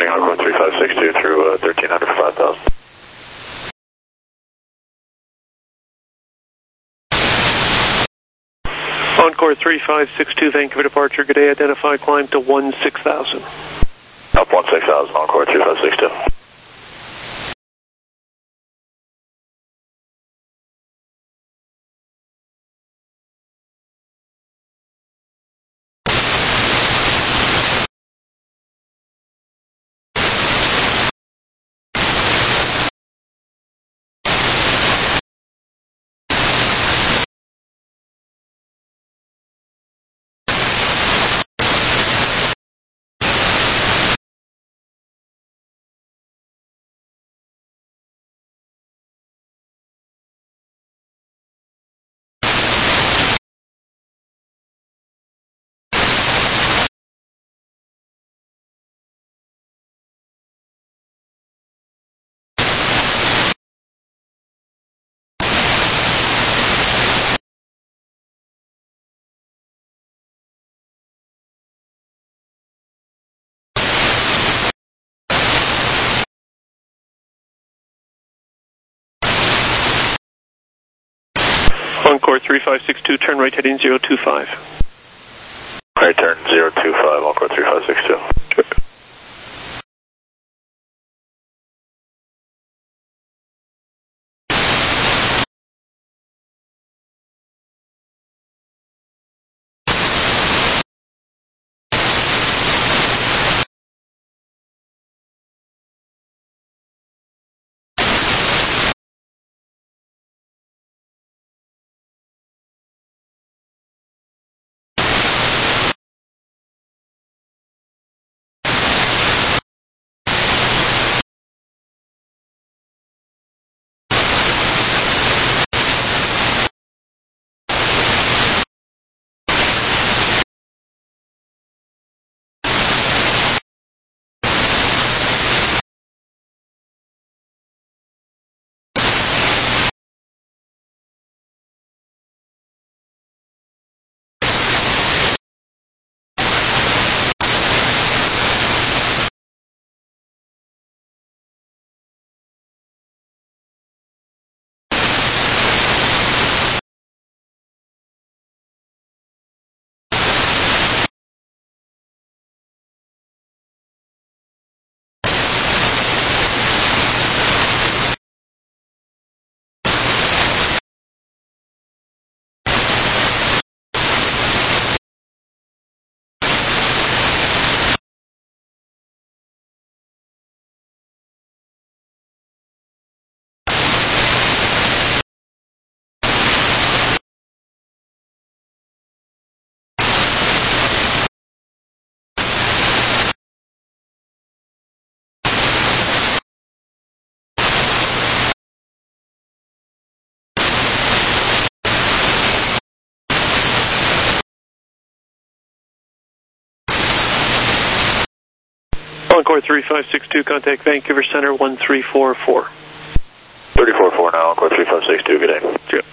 Encore 3562 through 1300 for 5000. Encore 3562, Vancouver departure, good day, identify climb to 16,000. Up 16,000, Encore 3562. Encore 3562, turn right heading 025. Right turn 025, Encore 3562. Sure. Encore 3562, contact Vancouver Center 1344. 344 now, Encore 3562, good day. Sure.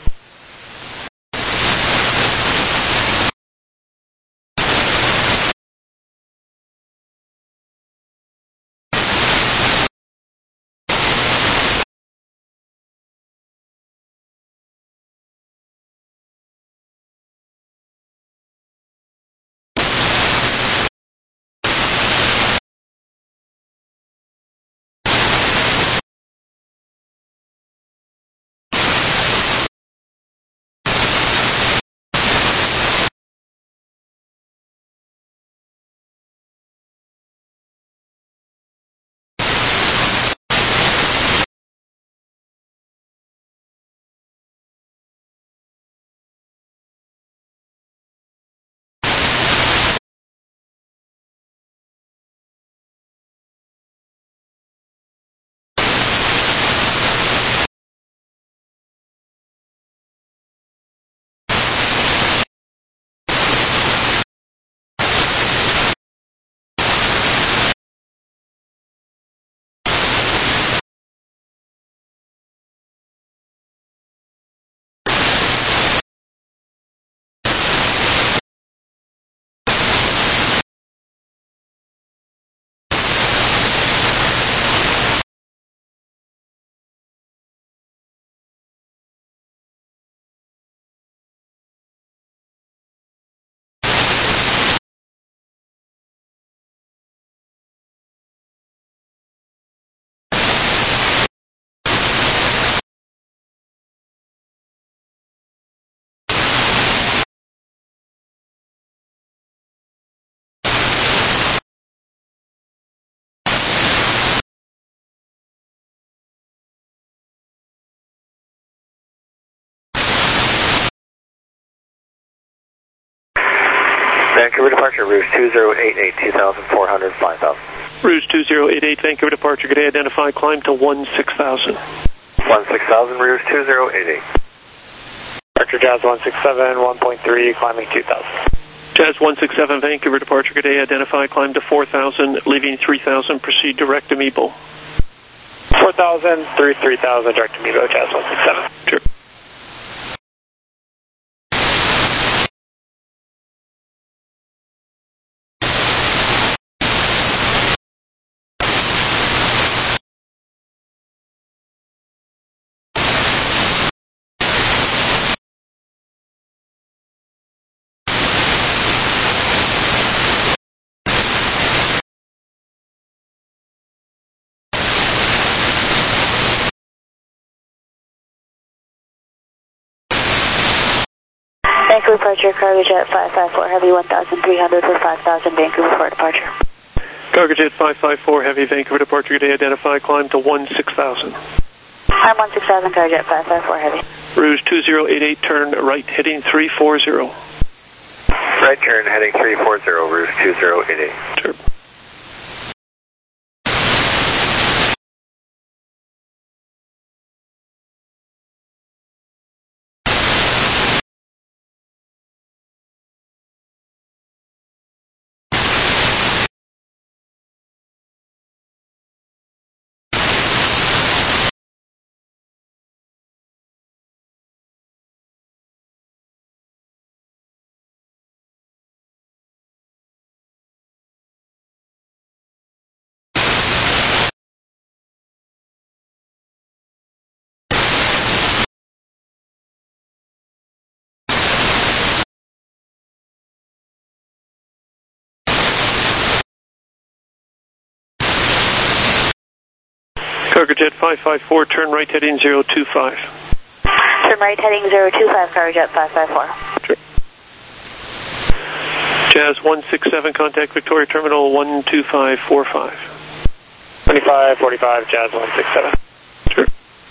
Vancouver departure, Rouge 2088, 2,400, 5,000. Rouge 2088, Vancouver departure, good day, identify, climb to 16,000. 16,000, Rouge 2088. Departure Jazz 167, 1.3, climbing 2,000. Jazz 167, Vancouver departure, good day, identify, climb to 4,000, leaving 3,000, proceed direct to Amibo. 4,000, through 3,000, direct to Amibo, Jazz 167. Sure. Vancouver departure, cargo jet 554, heavy 1,300 for 5,000, Vancouver for departure. Cargo jet 554, heavy, Vancouver departure, good day, identify, climb to 16,000. I'm 16,000, cargo jet 554, heavy. Rouge 2088, turn right, heading 340. Right turn, heading 340, Rouge 2088. Sure. Cargo jet 554, turn right, heading 025. Turn right, heading 025, cargo jet 554. Sure. Jazz 167, contact Victoria Terminal 12545. 2545, Jazz 167. Sure.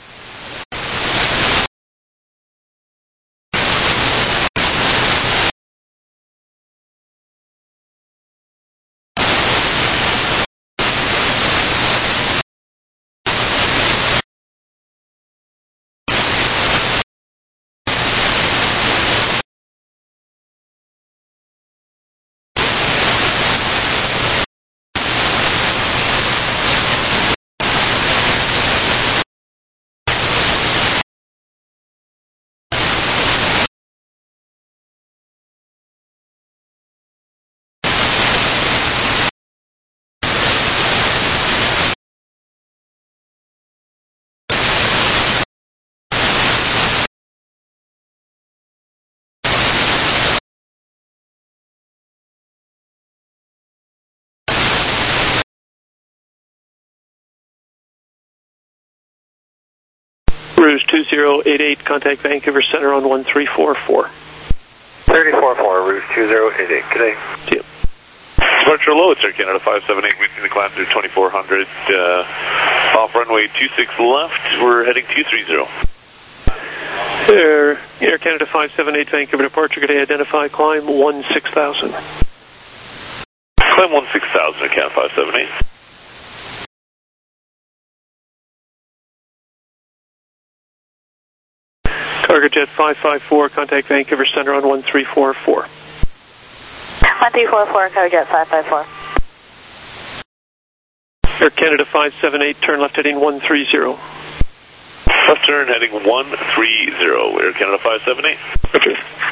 Rouge 2088, contact Vancouver Center on 1344. 344, Rouge 2088, good day. See you. Departure low, it's Air Canada 578, we see the climb through 2400, off runway 26 left, we're heading 230. Air Canada 578, Vancouver departure, good day, identify, climb 16,000. Climb 16,000, Air Canada 578. Cargo jet 554, contact Vancouver Center on 1344. 1344, cargo jet 554. Air Canada 578, turn left heading 130. Left turn heading 130, Air Canada 578. Okay.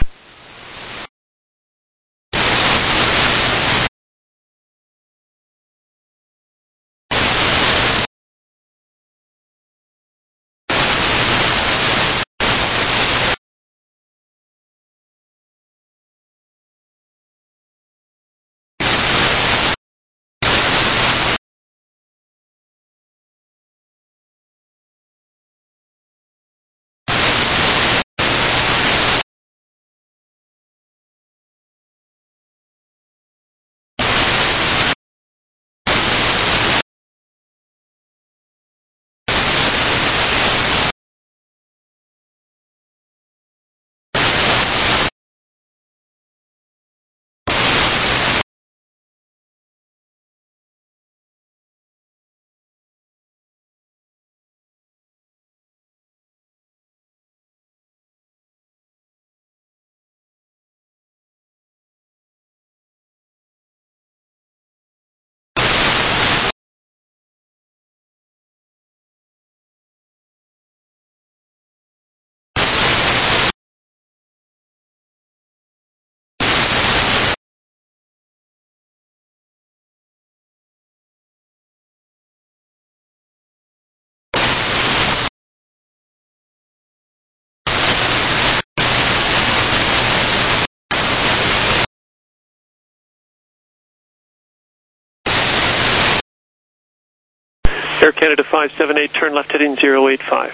Air Canada 578, turn left heading 085.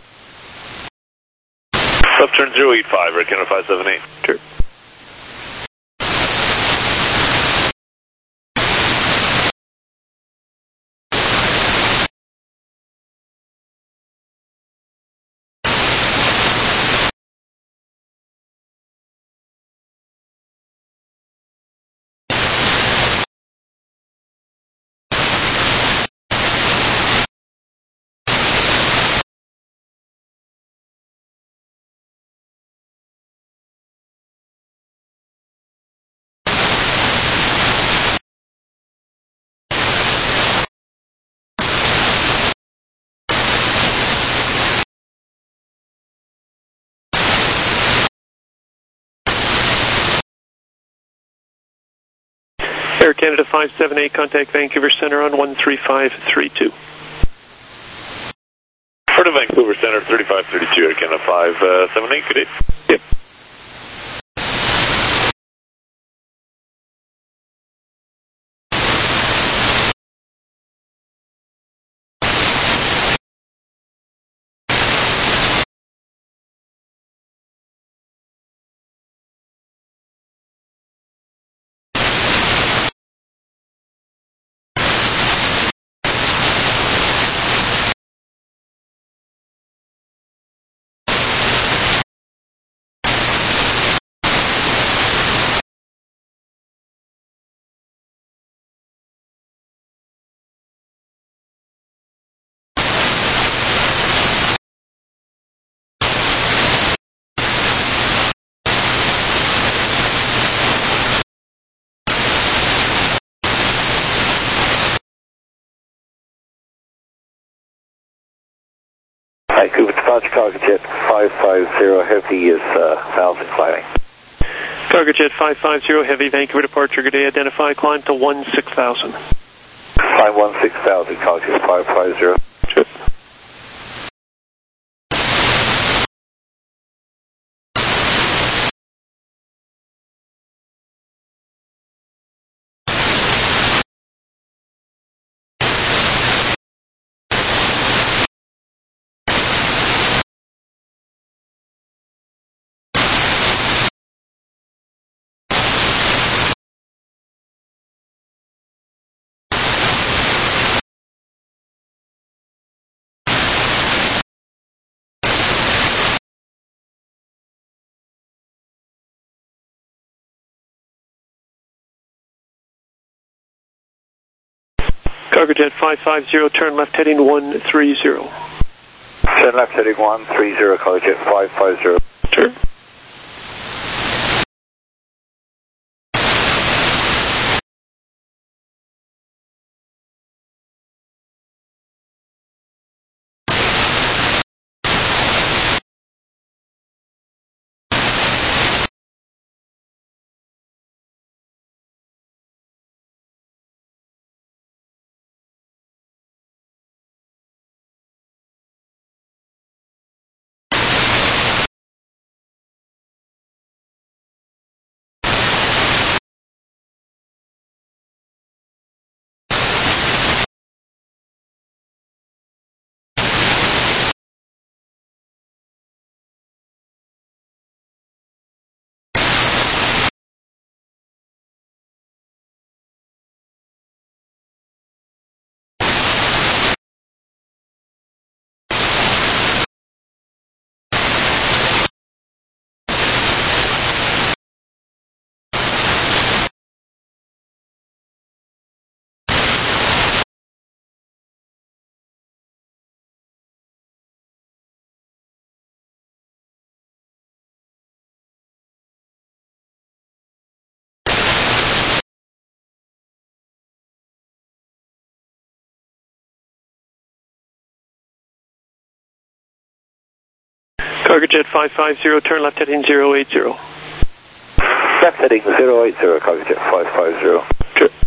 Left turn 085, Air Canada 578. Sure. Air Canada 578, contact Vancouver Center on 13532. Port of Vancouver Center 3532, Air Canada 578, good day. Yep. Vancouver departure, Cargo Jet 550 Heavy is 1,000 climbing. Cargo Jet 550 Heavy, Vancouver departure, good day, identify, climb to 16,000. Climb 16,000, Cargo Jet 550. Sure. Cargo Jet 550, turn left heading 130. Turn left heading 130, Cargo Jet 550. Sure. Cargo Jet 550, turn left heading 080. Left heading 080, Cargo Jet 550. Sure.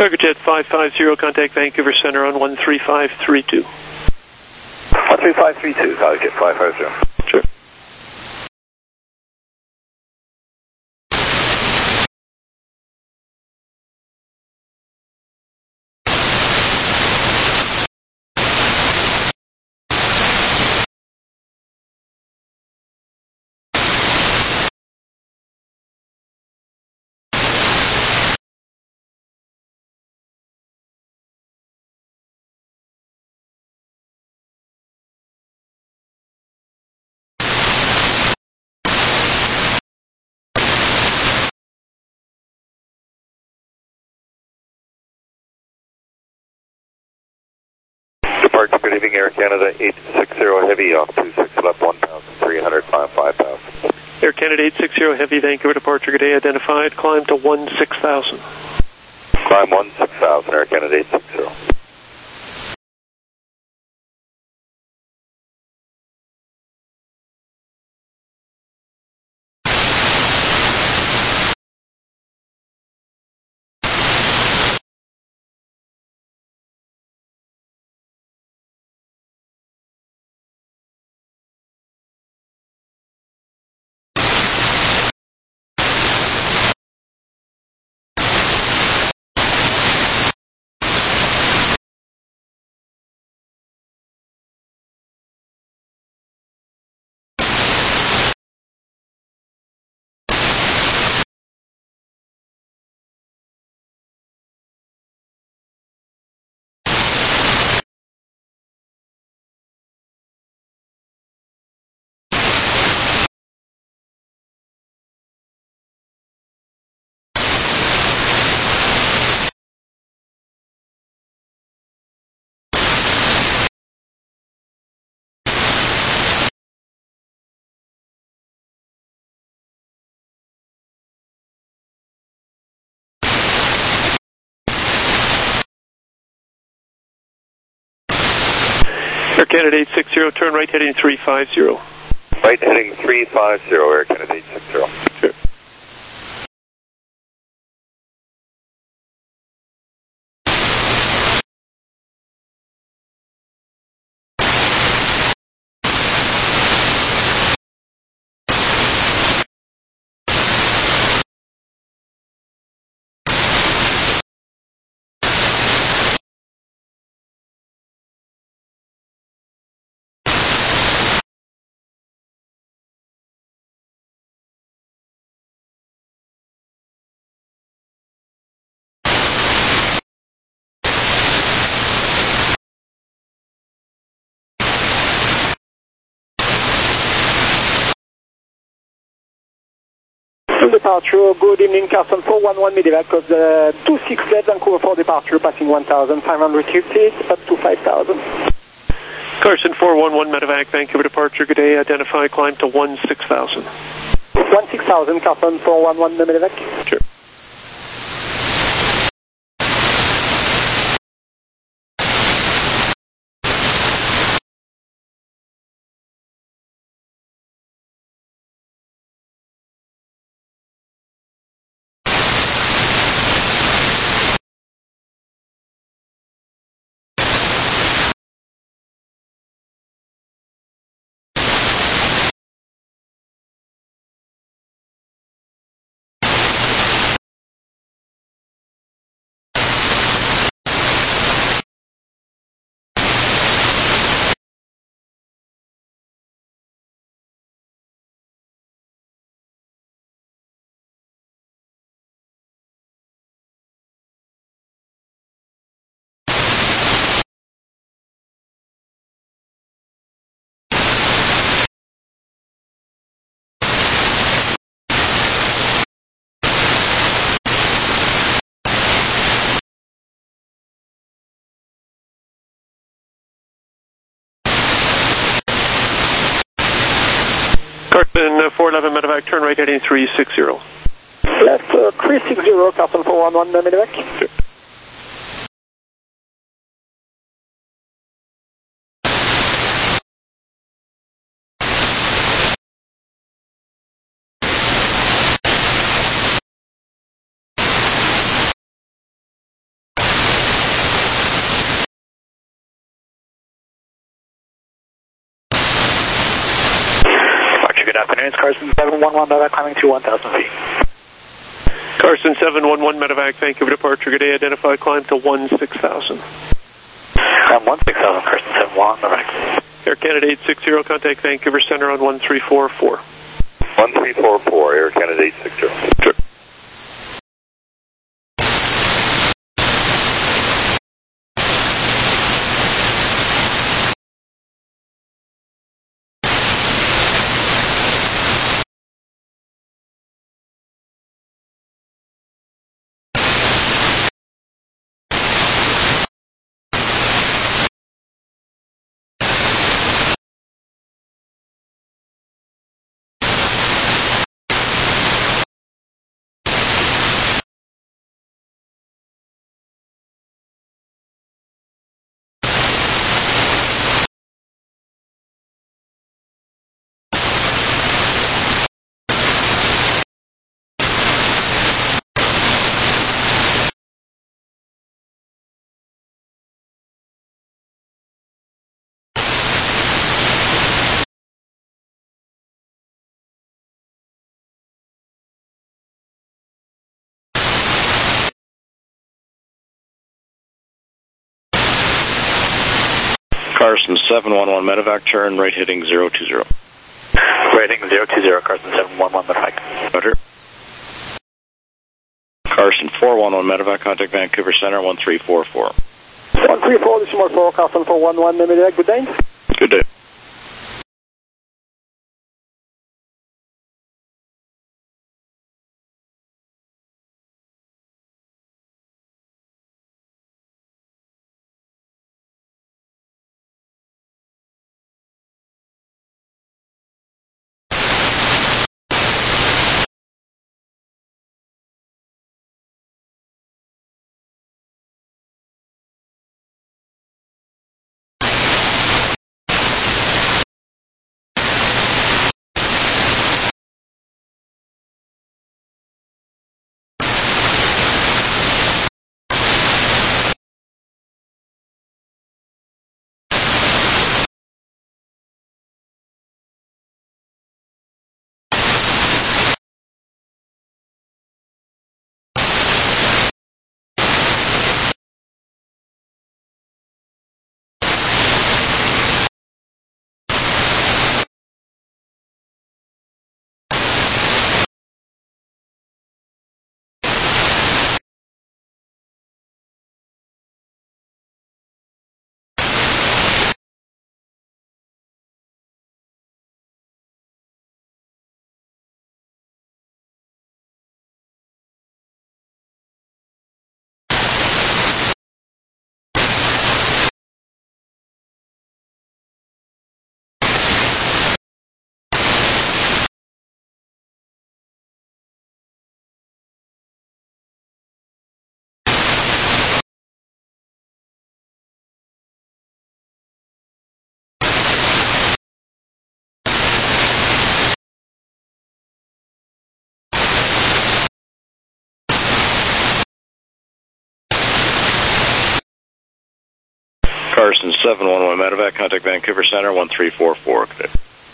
Cargojet 550, contact Vancouver Center on 13532. 13532, Cargojet 550. Sure. Departure, good evening, Air Canada 860 Heavy off 26 left 1,300, climb 5,000. Air Canada 860 Heavy, Vancouver departure, good day, identified, climb to 16,000. Climb 16,000, Air Canada 860. Air Canada 860, turn right heading 350. Right heading 350, Air Canada 860. Sure. Departure, good evening, Carson 411 Medevac, cause 26 left, Vancouver for departure, passing 1,550 feet, up to 5,000. Carson 411 Medevac, Vancouver departure, good day, identified, climb to 16,000. 16,000, Carson 411 Medevac. Sure. Carson 411 Medevac, turn right heading 360. Left 360, Carson 411 Medevac. Sure. afternoon. It's Carson 711 medevac climbing to 1,000 feet. Carson 711 medevac, Vancouver departure. Good day. Identify climb to 16,000. I'm 16,000, Carson 711 medevac. Air Canada 860, contact Vancouver Center on 1344. 1344, Air Canada 860. Sure. Carson 711 medevac, turn right heading 020. Right heading 020, Carson 711 medevac. Roger. Carson 411 medevac, contact Vancouver Center 1344. 134, this is Mark 4, Carson 411 medevac, good day. Good day. Carson 711 medevac, contact Vancouver Center 1344. Okay.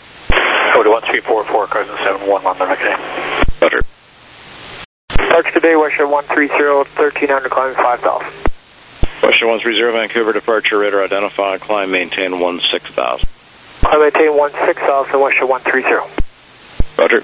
Go to 1344, Carson 711 medevac. Roger. Departure today, Western 130, 1300, climbing 5,000. Western 130, Vancouver departure, radar identify, climb maintain 16,000. Climb maintain 16,000, Western 130. Roger.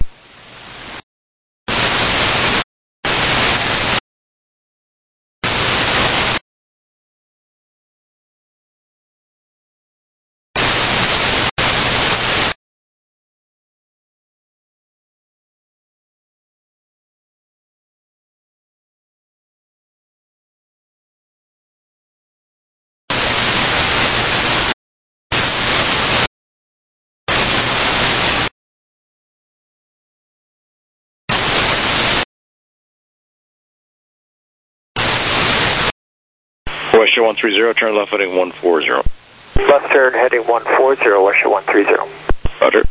Western 130, turn left heading 140. Left turn heading 140, Western 130. Roger.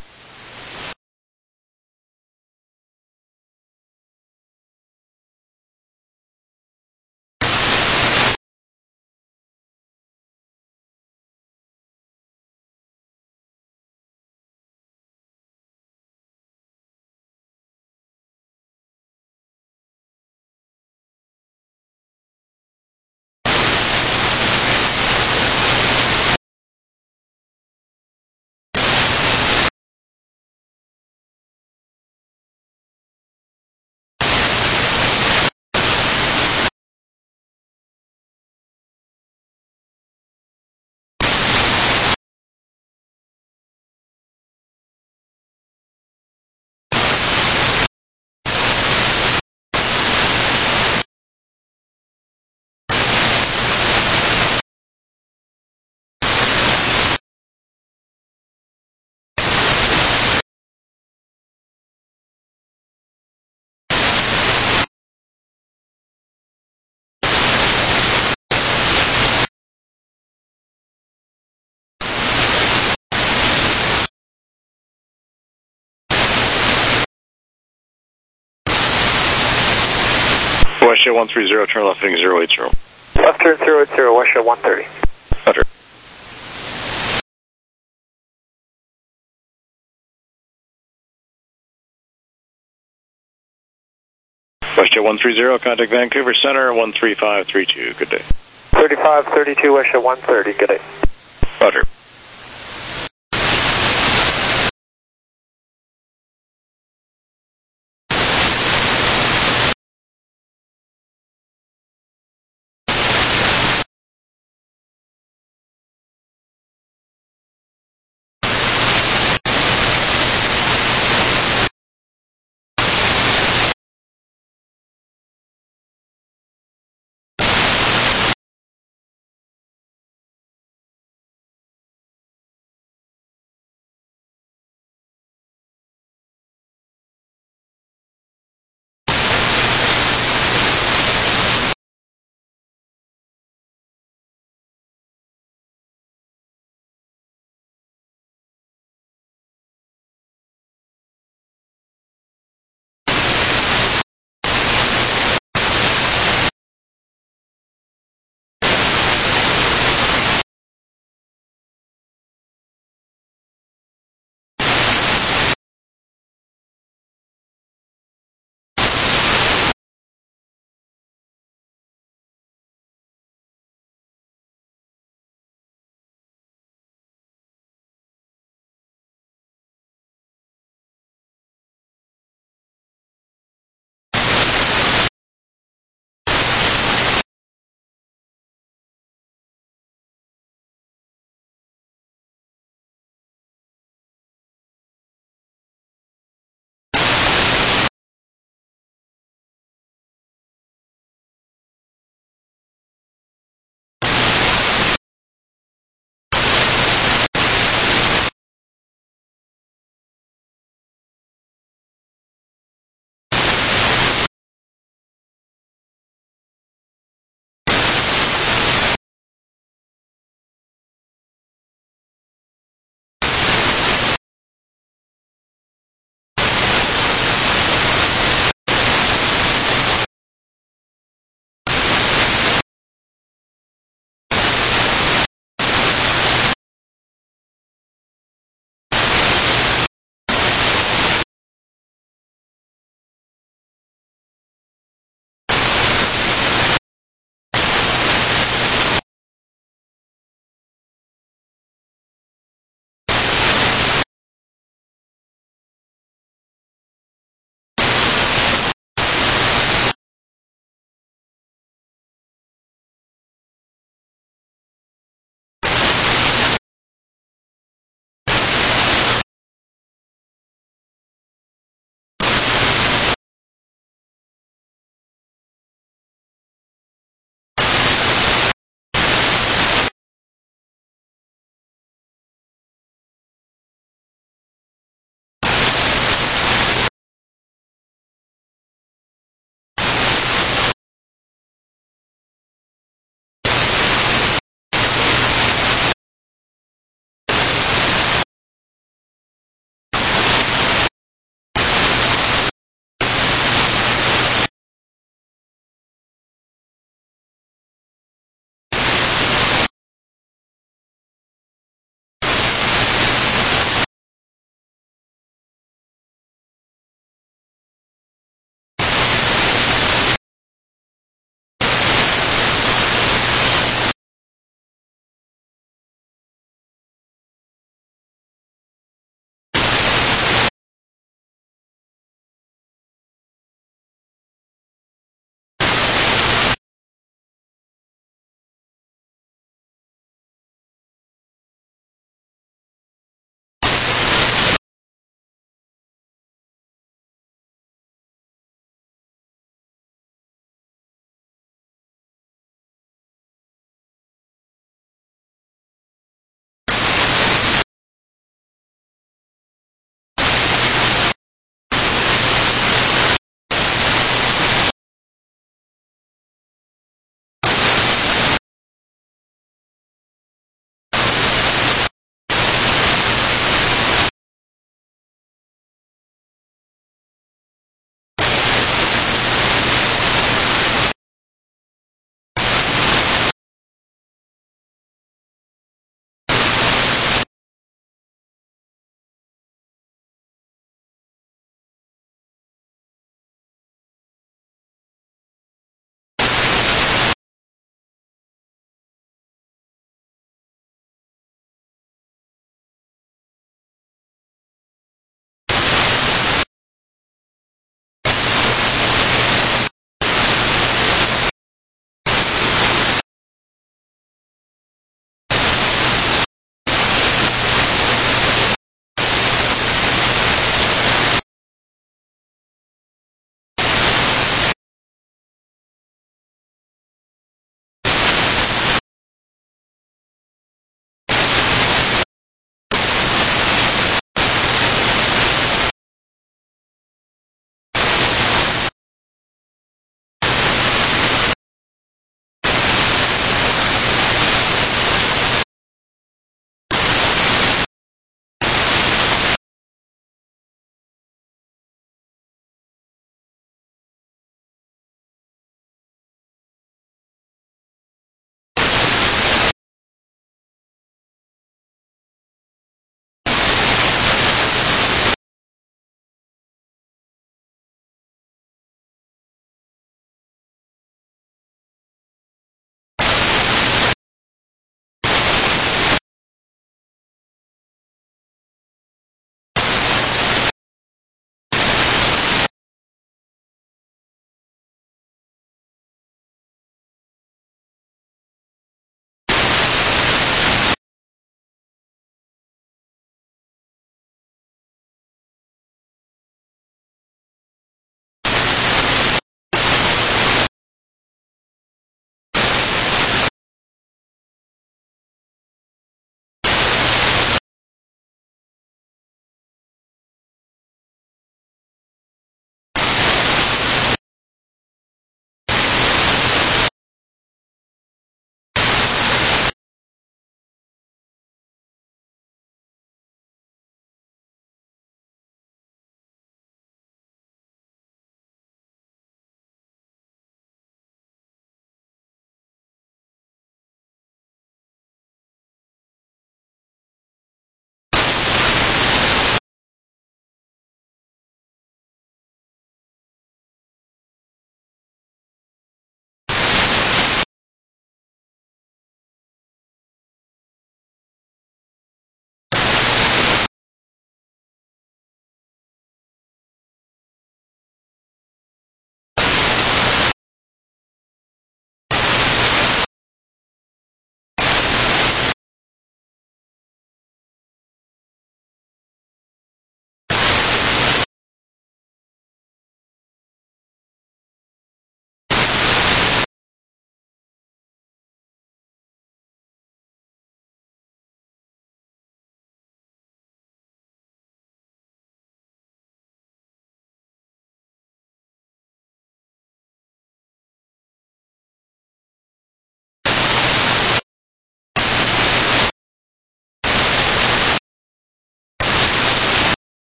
Westjet 130, turn left heading 080. Left turn 080, Westjet 130. Roger. Westjet 130, contact Vancouver Center, 13532. Good day. 3532, Westjet 130. Good day. Roger.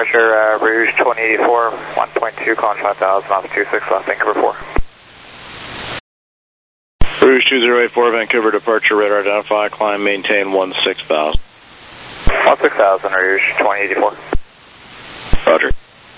departure, Rouge 2084, 1.2, calling 5000 off 26 left, Vancouver 4. Rouge 2084, Vancouver departure, radar identify, climb, maintain 16,000. 16,000, Rouge 2084. Roger.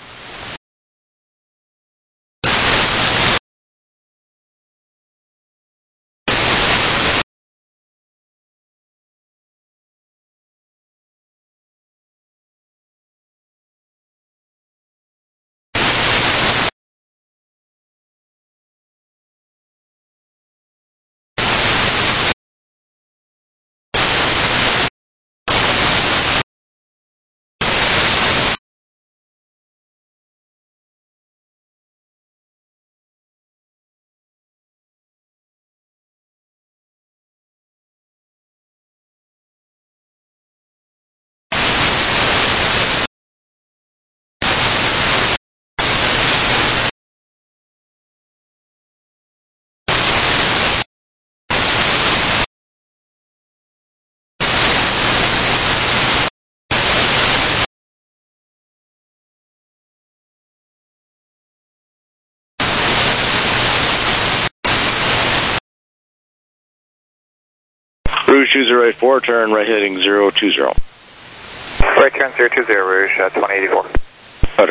Rouge 2084, turn right heading 020. Right turn 020, Rouge 2084. Roger.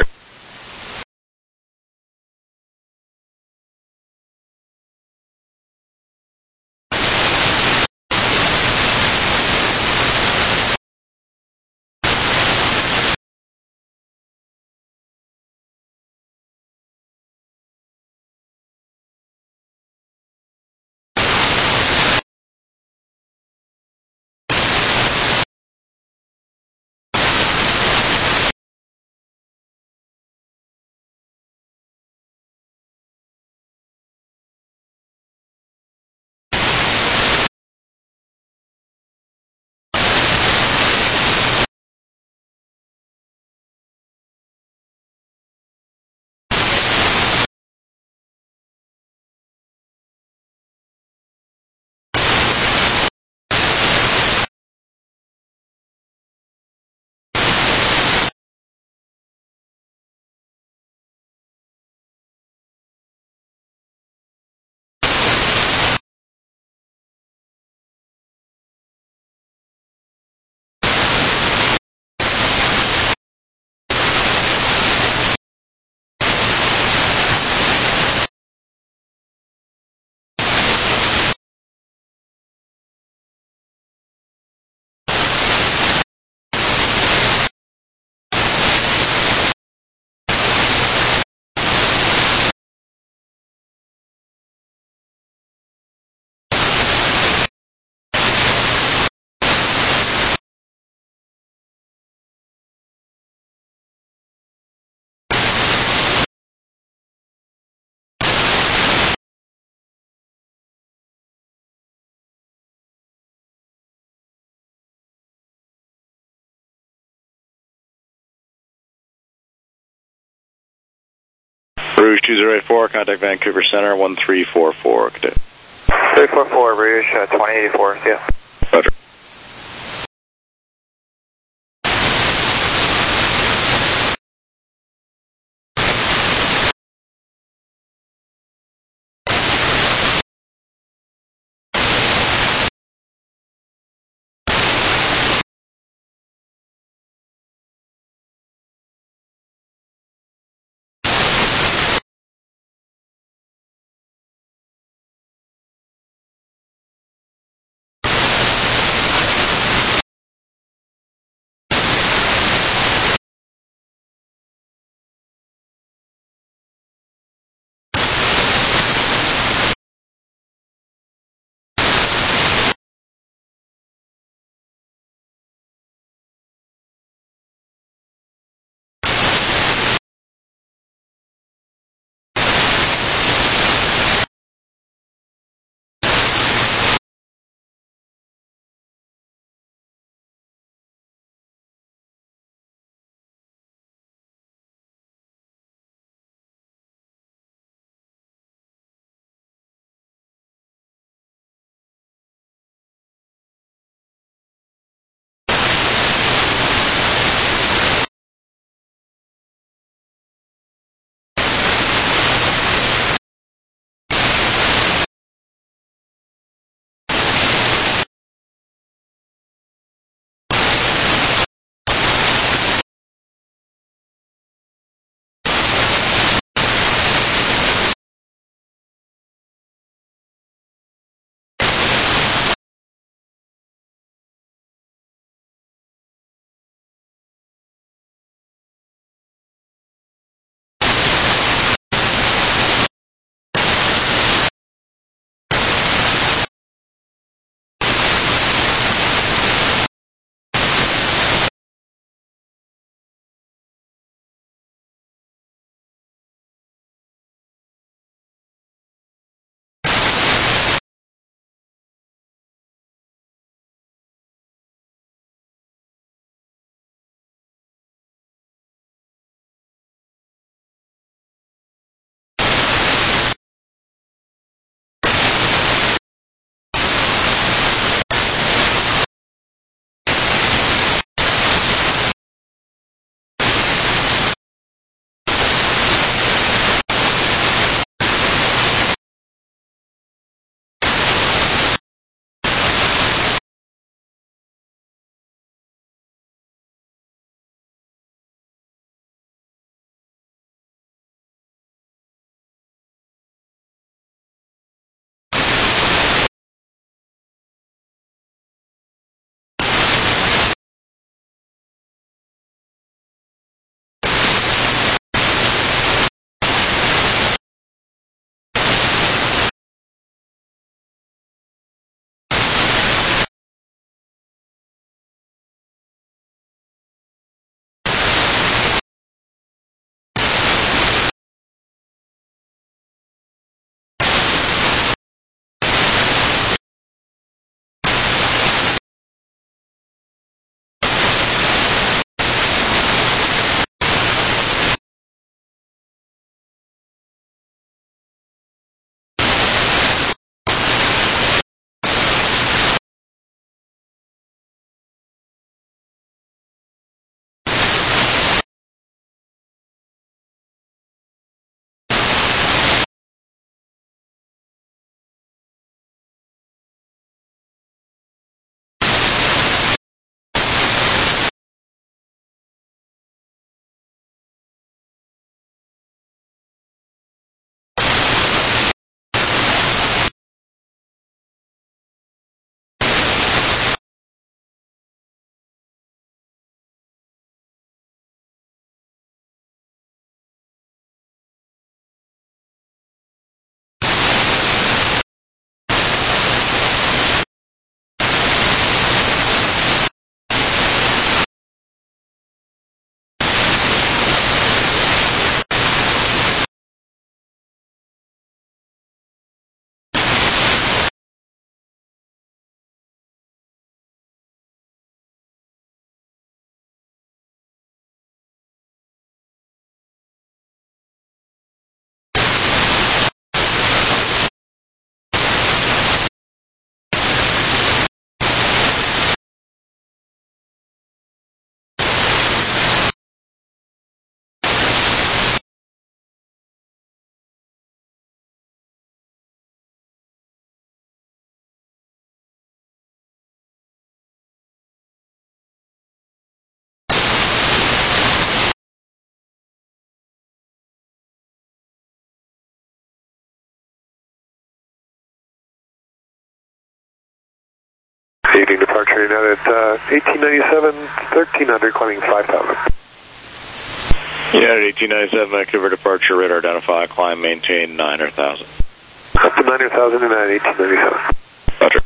Rouge 2084, contact Vancouver Center 1344. 344, Rouge 2084, see ya. Roger. Evening departure United 1897, 1300, climbing 5000. United 1897, Vancouver departure, radar identify, climb, maintain 9 or 1000. Up to 9 or 1000 United 1897. Roger.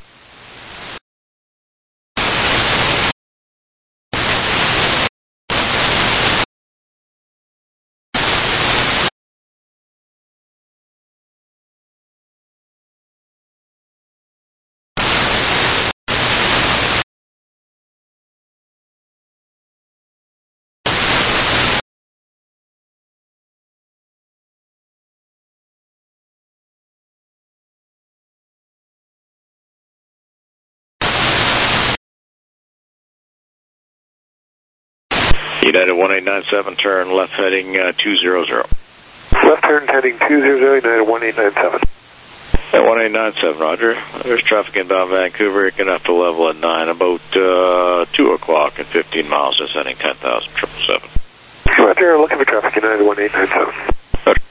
United 1897, turn left heading 200. Left turn heading 200, United 1897. At 1897, Roger. There's traffic inbound Vancouver. You're going to have to level at 9, about 2 o'clock and 15 miles, descending 10,000, 777. Roger, looking for traffic United 1897. Roger.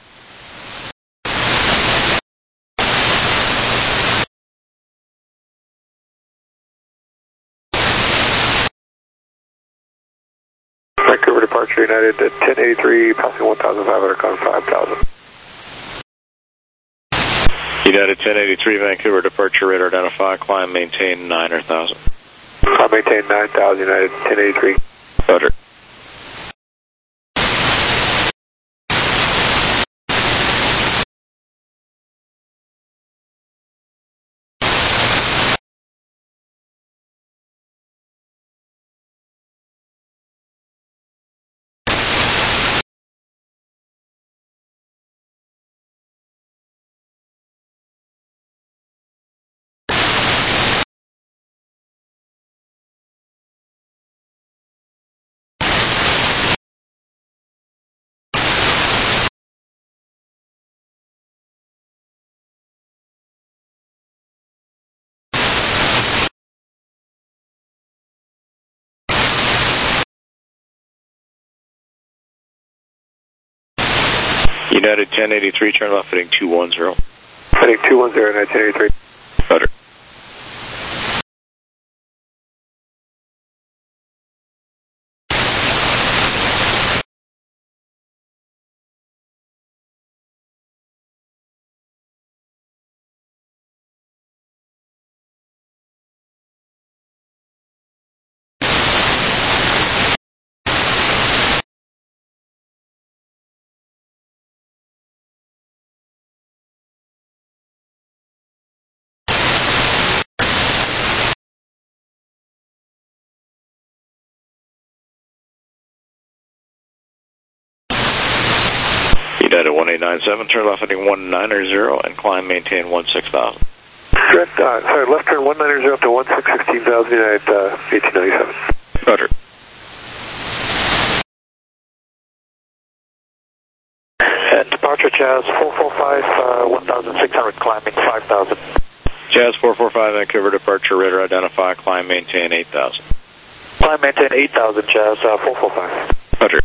Vancouver departure United at 1083, passing 1,500, climbing 5,000. United 1083, Vancouver departure, radar identify, climb, maintain 9 or 1000. Climb, maintain 9,000, United 1083. Roger. United 1083, turn left heading 210. Heading 210, United 1083. Roger. United 1897, turn left heading 190 and climb, maintain 16,000. Direct, sorry, left turn 190 up to 16,000, United 1897. Roger. And departure Jazz 445, 1,600, climbing 5,000. Jazz 445, Vancouver departure, radar identify, climb, maintain 8,000. Climb, maintain 8,000, Jazz 445. Roger.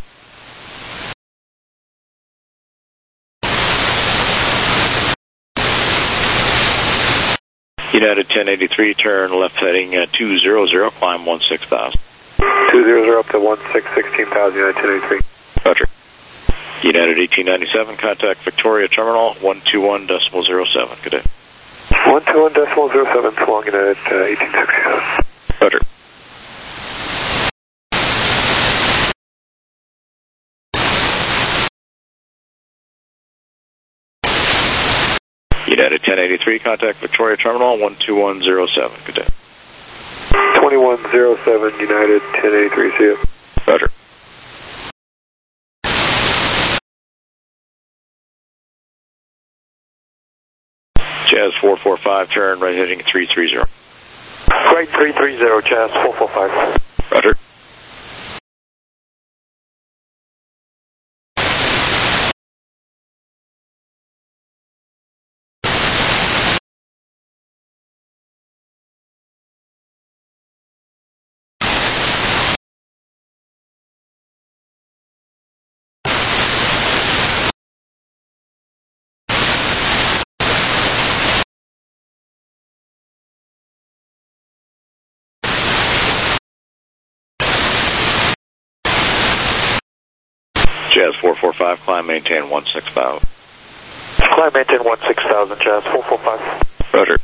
United 1083, turn left heading 200, climb 16,000. 200 up to 16,000, United 1083. Roger. United 1897, contact Victoria Terminal 121.07. Good day. 121.07, long United 1867. Roger. United 1083, contact Victoria Terminal 121.07. Good day. 2107, United 1083, see you. Roger. Jazz 445, turn right heading 330. Right 330, Jazz 445. Roger. Jazz 445, climb, maintain 16,000. Climb, maintain 16,000, Jazz 445. Roger.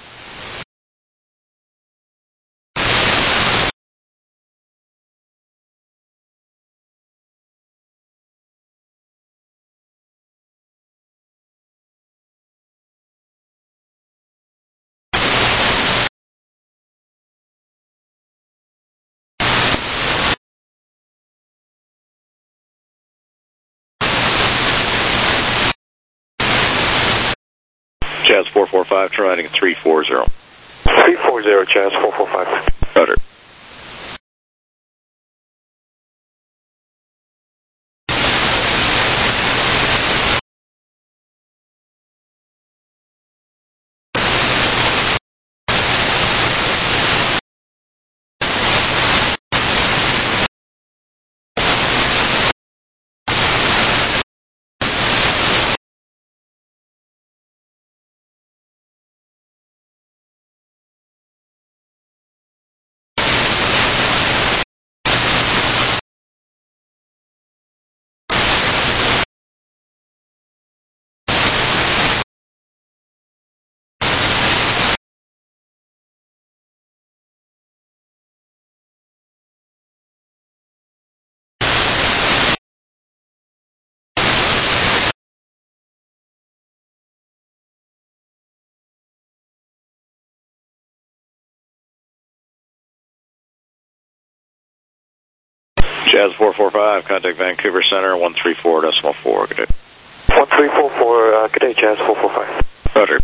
Jazz 445, try heading 340. 340, Jazz 445. Roger. Jazz 445, contact Vancouver Center, 134.4, good day. 1344, good day, Jazz 445. Roger.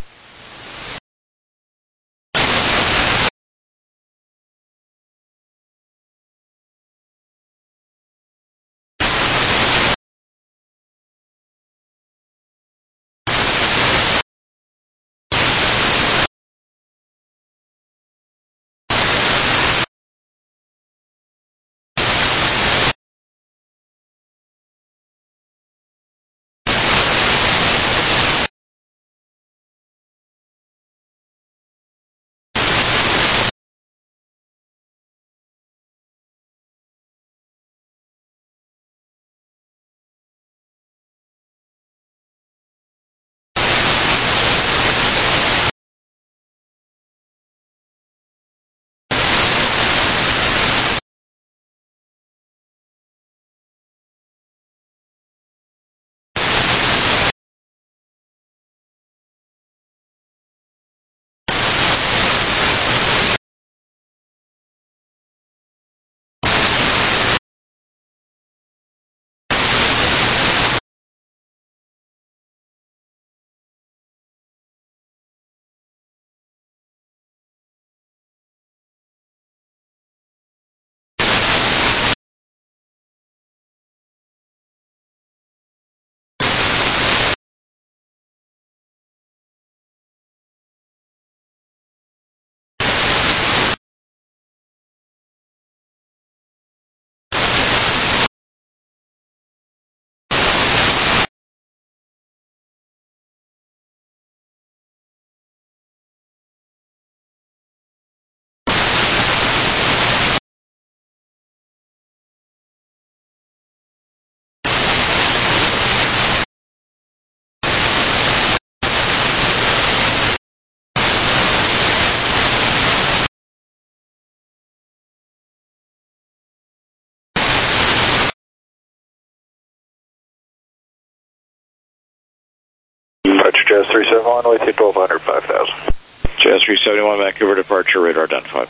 Departure Jazz 371 with you 1200, 5000. Jazz 371, Vancouver departure, radar identified.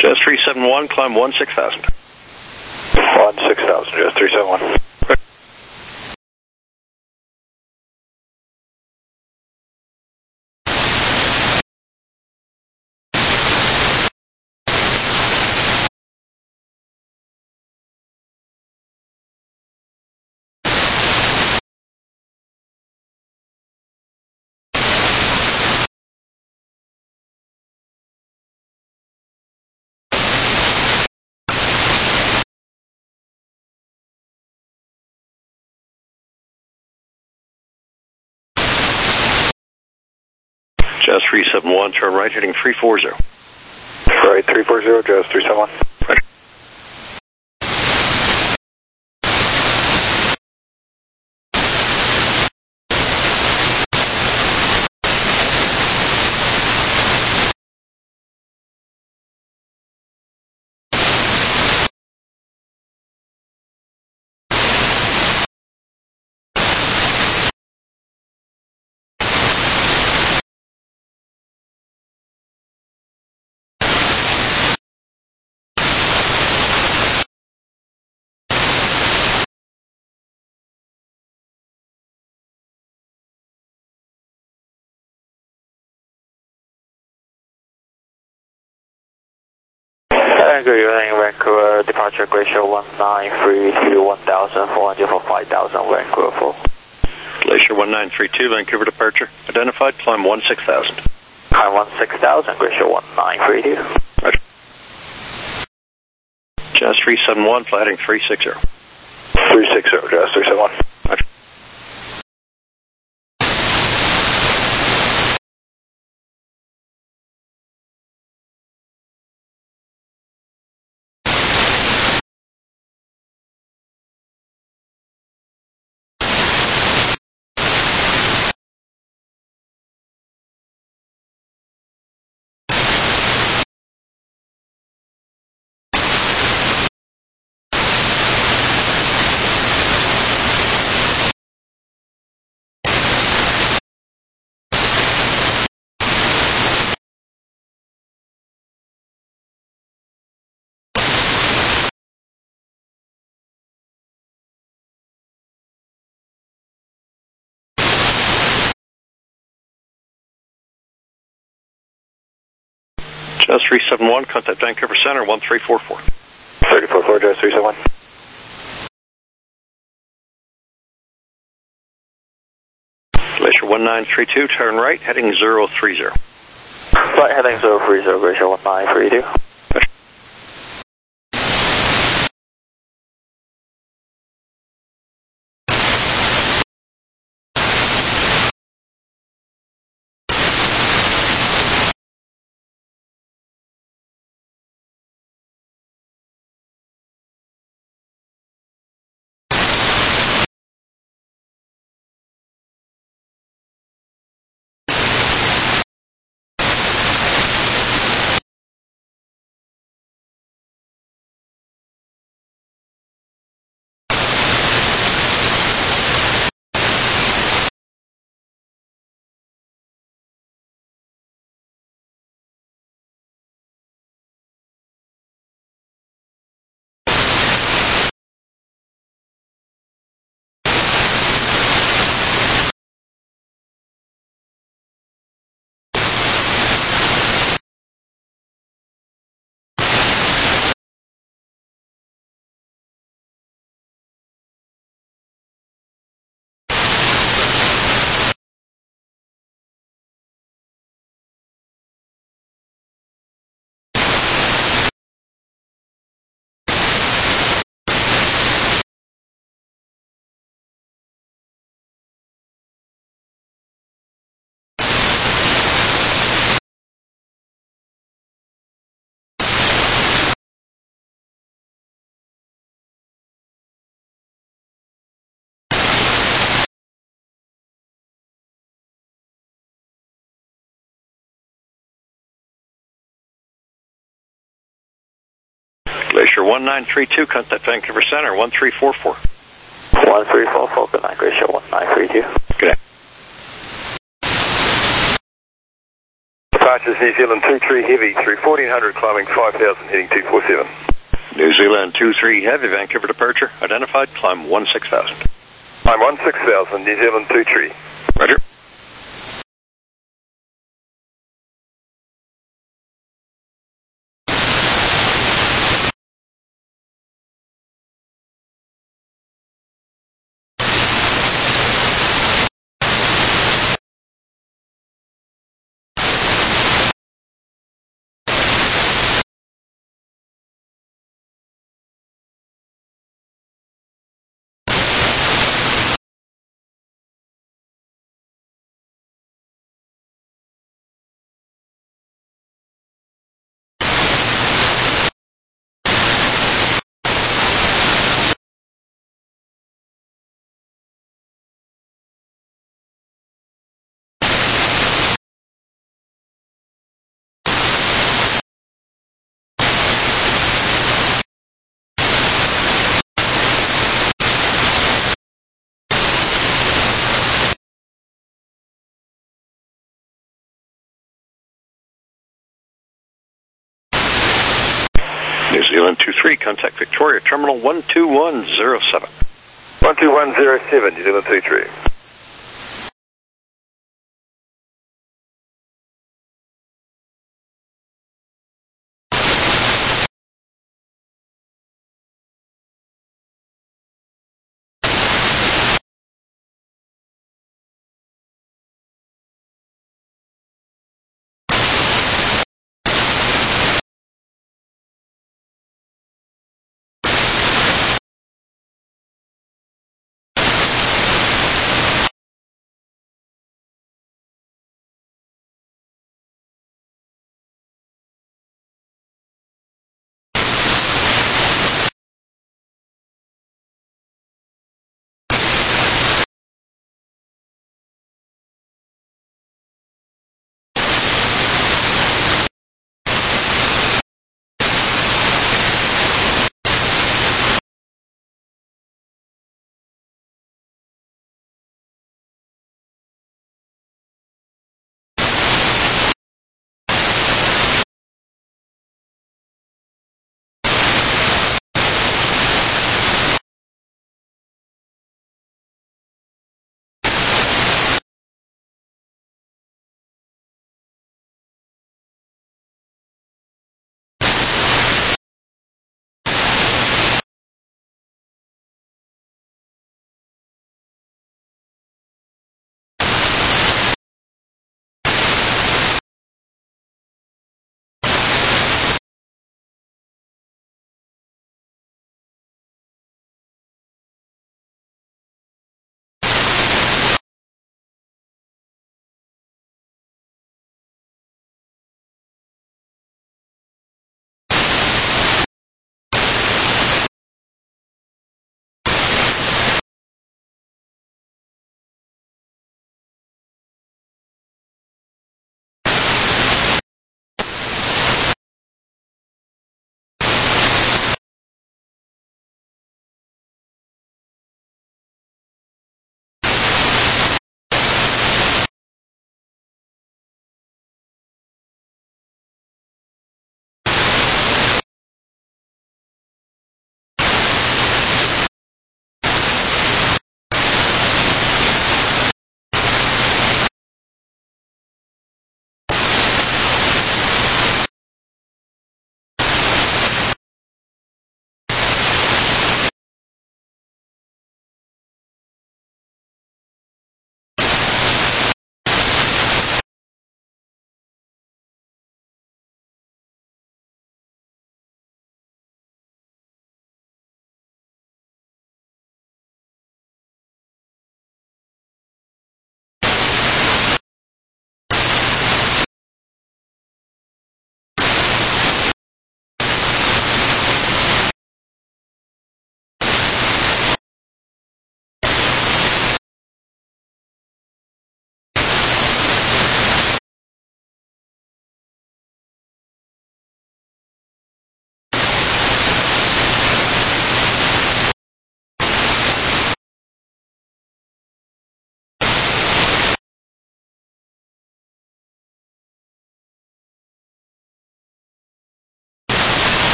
Jazz 371, climb 16,000. 16,000, Jazz 371. Jazz 371, turn right, heading 340. Right, 340, Jazz 371. Right. Good evening, Vancouver, departure Glacier 1932, 1,400 for 5,000, Vancouver full. Glacier 1932, Vancouver departure. Identified, climb 16,000. Climb 16,000, Glacier 1932. Roger. Jazz 371, fly heading 360. 360, Jazz 371. Roger. Jazz 371, contact Vancouver Center, 1344. 344, Jazz 371. Glacier 1932, turn right, heading 030. Right, heading 030, Glacier 1932. Glacier 1932, contact Vancouver Center, 1344. 1344, good night, Glacier 1932. Good night. Departure departures New Zealand 23 Heavy through 1400, climbing 5000, heading 247. New Zealand 23 Heavy, Vancouver departure, identified, climb 16,000. Climb 16,000, New Zealand 23. Roger. New Zealand 23, contact Victoria, terminal 12107. 12107, New Zealand 23.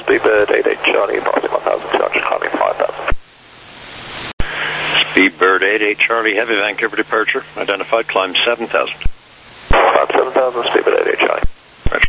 Speedbird 88 Charlie, passing 1,200, climbing 5,000. Speedbird 88 Charlie, heavy Vancouver departure, identified, climb 7,000. Climb 7,000, Speedbird 88 Charlie. Roger.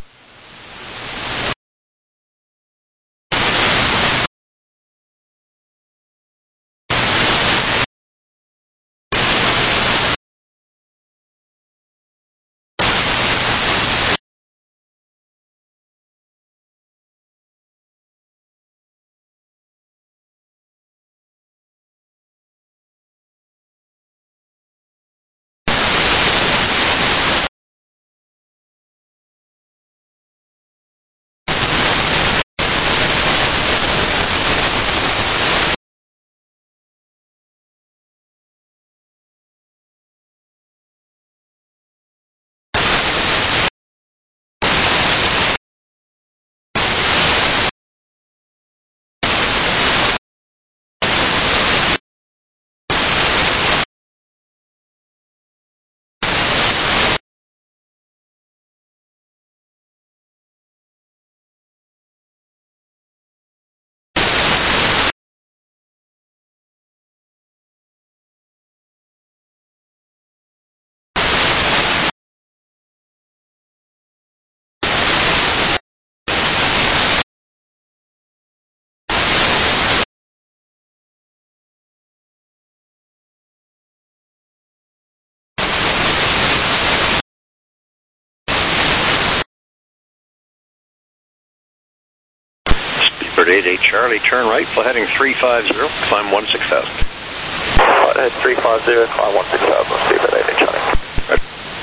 Speedbird 88 Charlie, turn right, fly heading 350, climb 16,000. Flight head 350, climb 16,000, Speedbird 88 Charlie. Roger.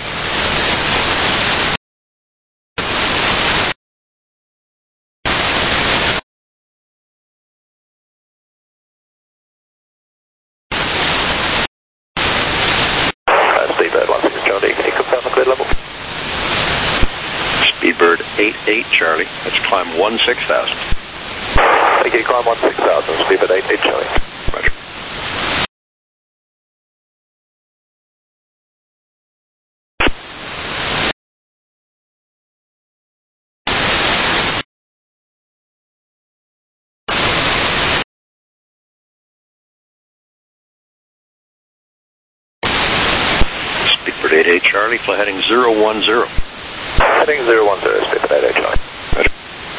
Speedbird 16 Charlie, can you confirm the clear level? Speedbird 88 Charlie, let's climb 16,000. Thank you, climb 16,000, Speedbird 88 Charlie. Roger. Speedbird 88 Charlie, fly heading 010. Heading 010, Speedbird 88 Charlie. Roger.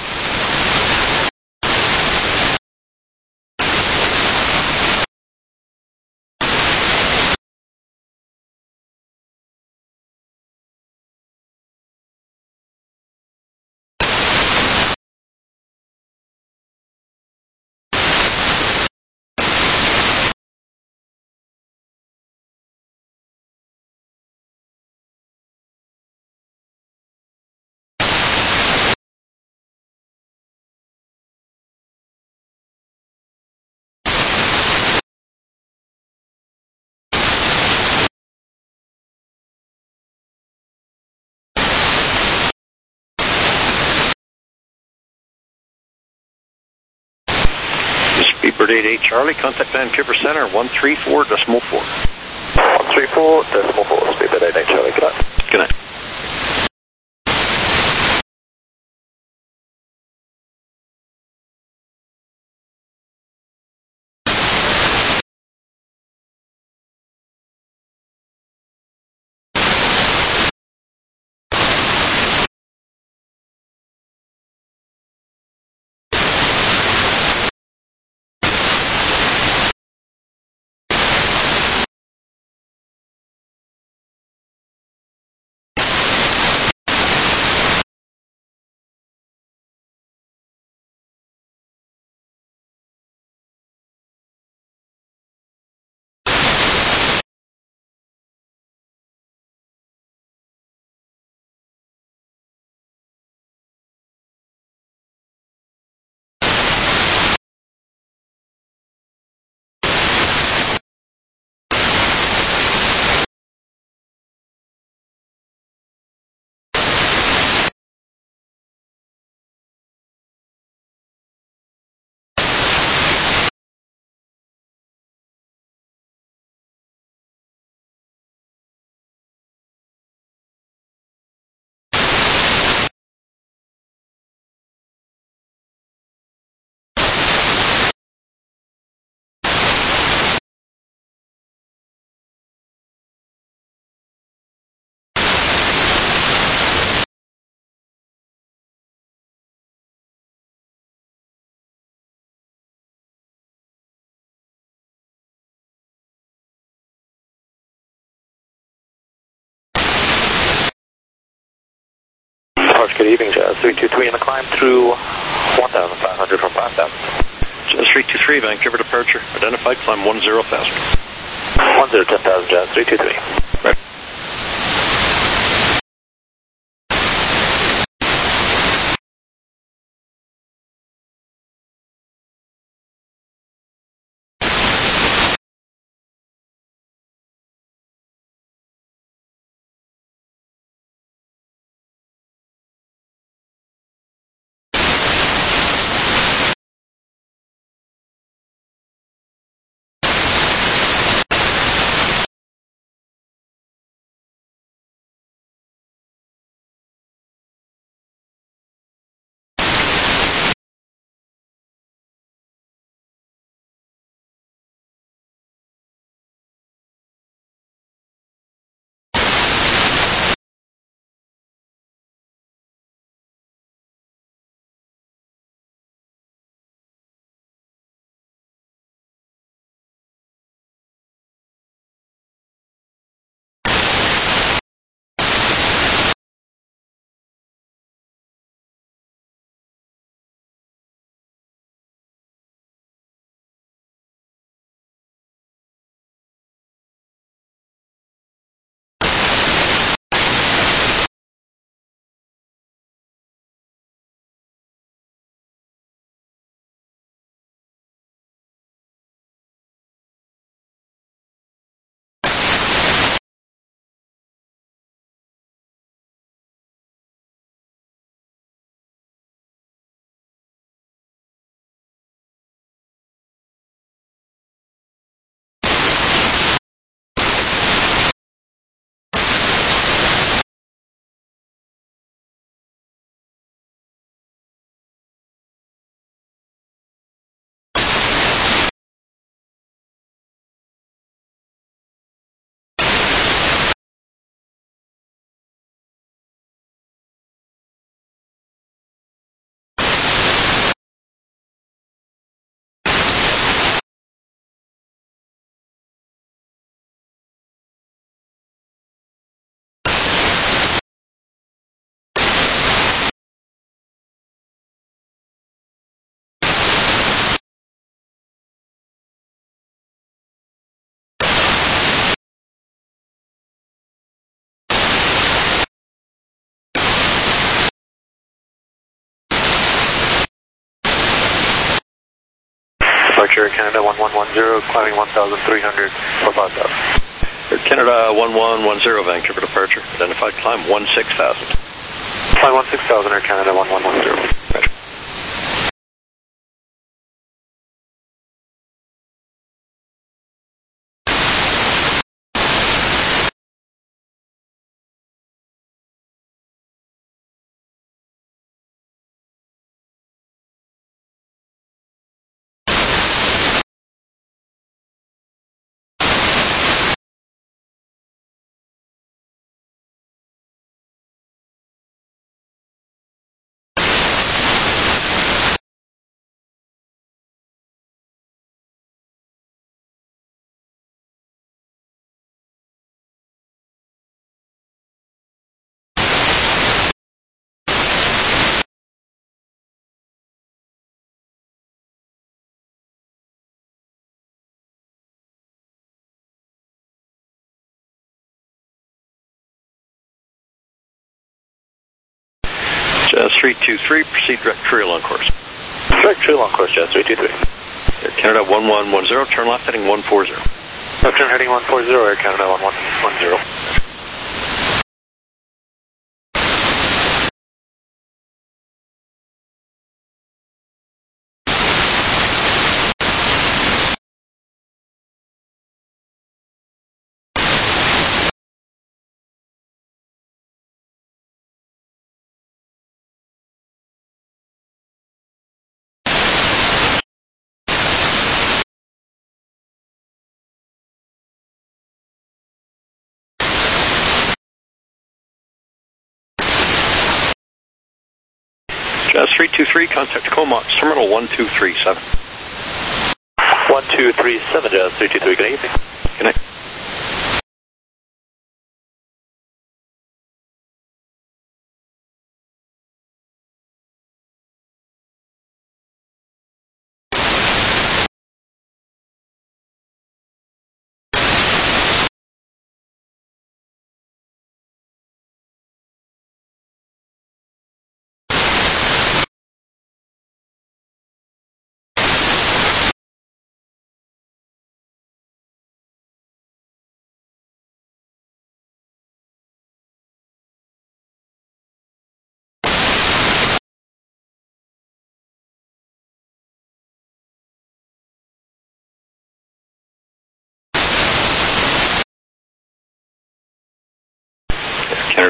Speedbird 88 Charlie, contact Vancouver Center, 134.4. 134.4, Speedbird 88 Charlie, good night. Good night. Departure, good evening, Jazz 323 in the climb through 1,500 from 5,000. Jazz 323, Vancouver departure, identified, climb 10,000. 10,000, Jazz 323. Right. Departure Canada 1110, climbing 1,300 for 5,000. Canada 1110, Vancouver departure, identified, climb 16,000. Climb 16,000, Air Canada 1110. Roger. Jazz 323, proceed direct trail on course. Direct trail on course, Jazz 323. Air Canada 1110, turn left heading 140. Left turn heading 140, Air Canada 1110. Jazz 323, contact Comox Terminal 1237. 1237, Jazz 323, good evening. Good night.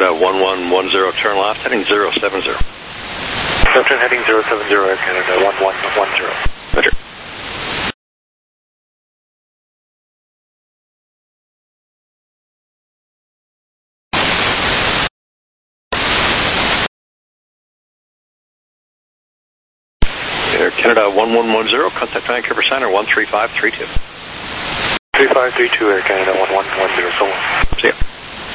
Canada 1110, turn left, heading 070. Captain heading 070, Air Canada 1110. Roger. Air Canada 1110, contact Vancouver Center 13532. 3532, Air Canada 1110, so long. See ya.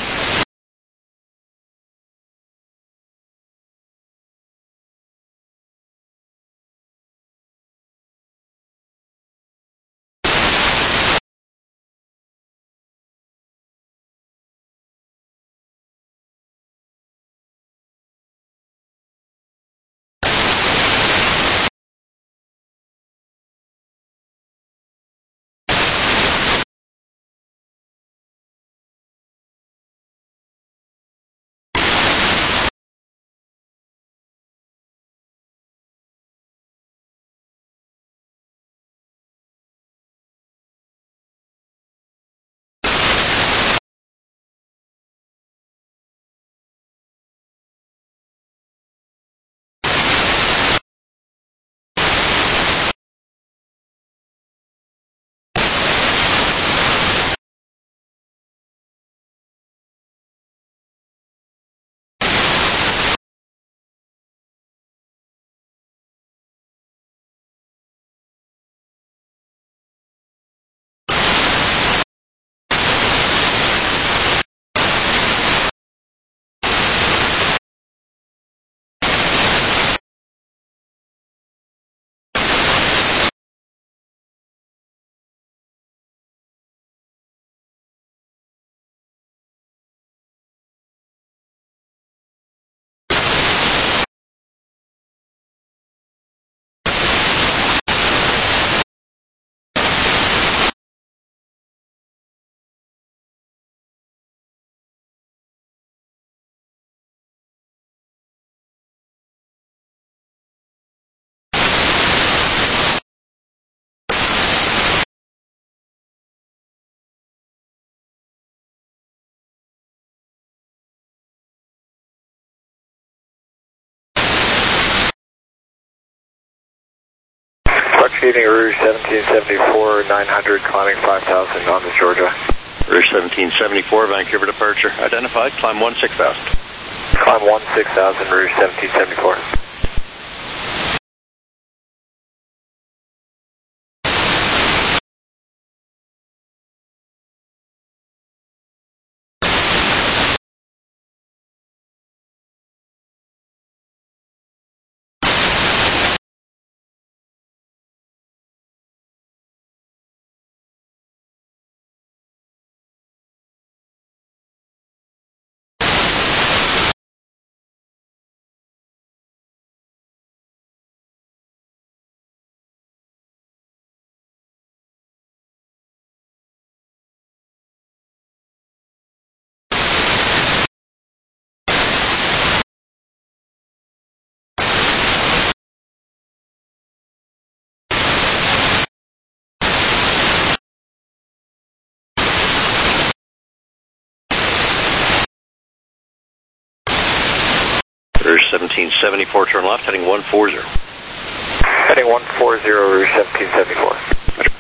Fluctuating Rouge 1774, 900, climbing 5000 on to Georgia. Rouge 1774, Vancouver departure. Identified, climb 16,000. Climb 16,000, Rouge 1774. Rouge 1774, turn left, heading 140. Heading 140, Rouge 1774. Roger.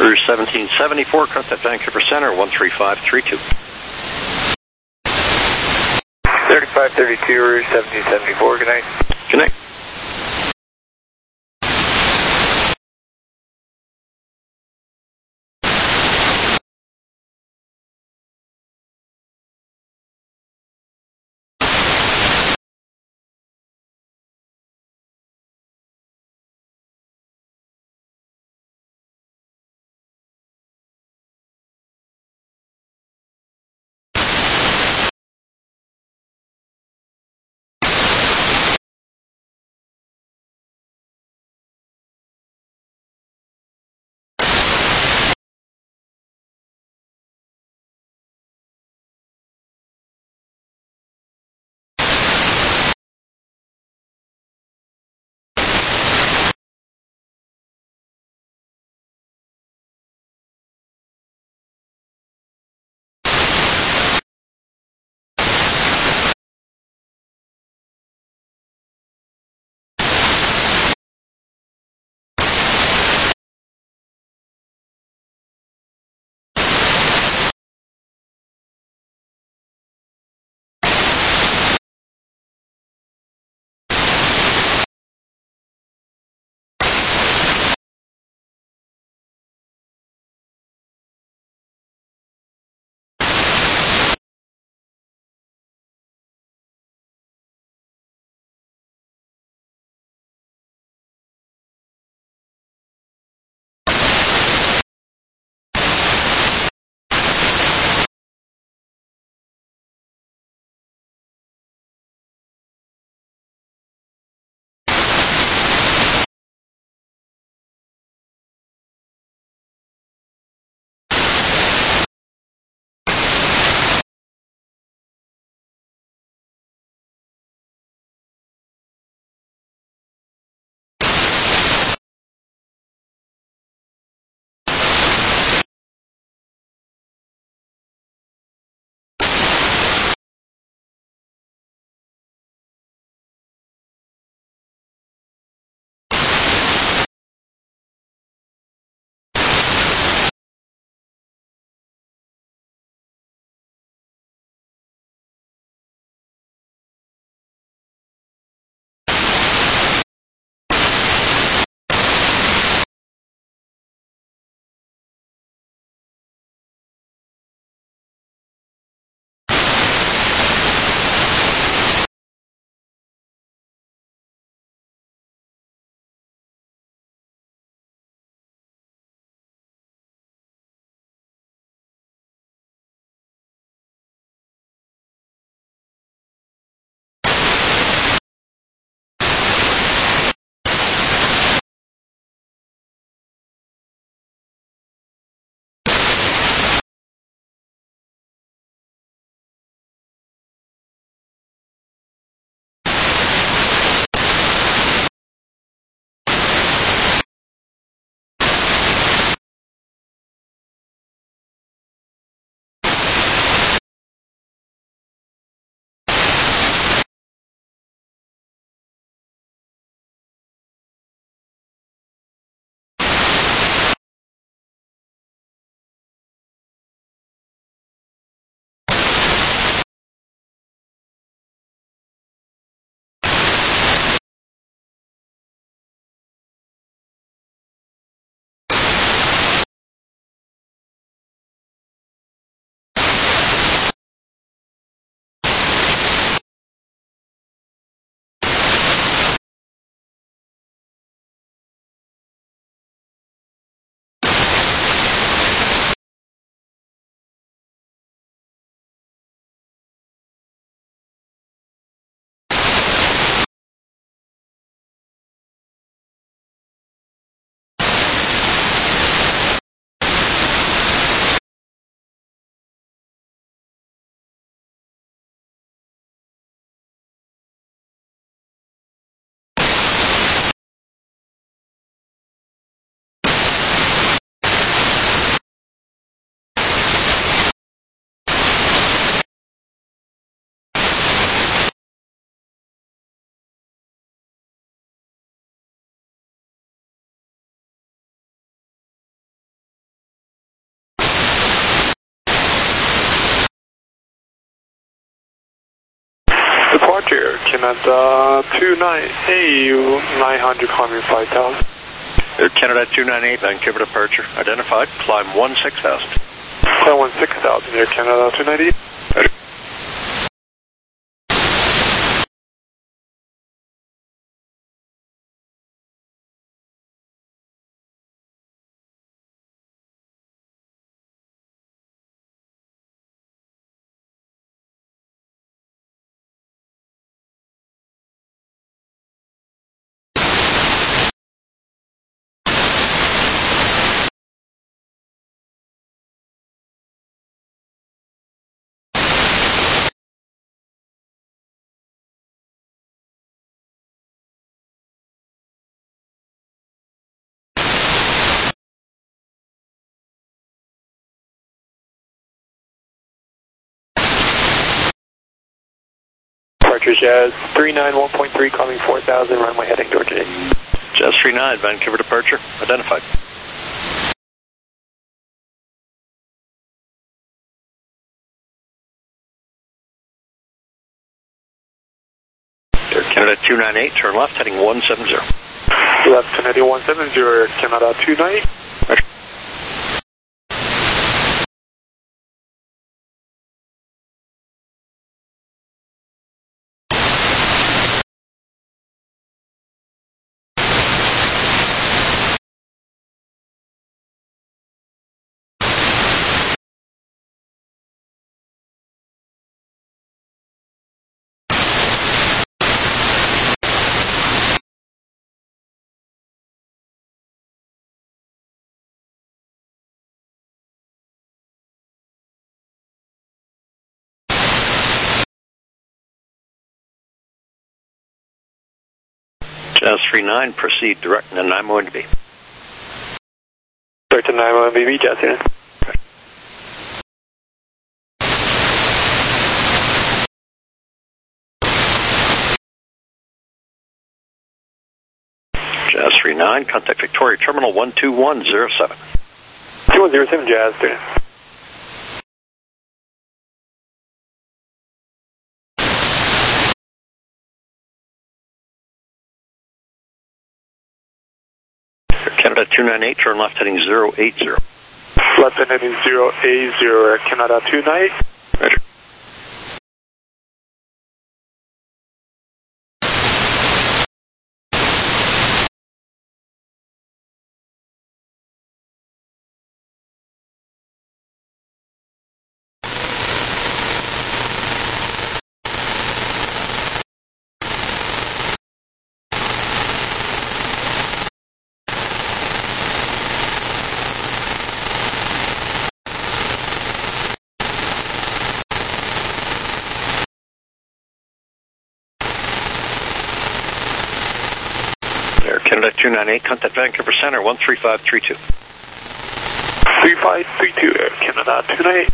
Rouge 1774, contact Vancouver Center, 13532. 3532, Rouge 1774, good night. Good night. Air Canada 29AU 900, climbing 5,000. Air Canada 298, Vancouver departure. Identified, climb 16,000. Climb 16,000, Air Canada 298. Departure Jazz 391.3, climbing 4,000, runway heading Georgia 8. Jazz 39, Vancouver departure. Identified. Air Canada 298, turn left, heading 170. Left Canada 170, Air Canada 298. Jazz 39, proceed direct to Nanaimo and B. Direct to Nanaimo and BB, Jazz 39. Jazz 39, contact Victoria Terminal 12107. 2107, Jazz 39. Canada 298, turn left heading 080. Left heading 080, Air Canada 298. Roger. Canada 298, contact Vancouver Center 13532. 3532, Air Canada 298.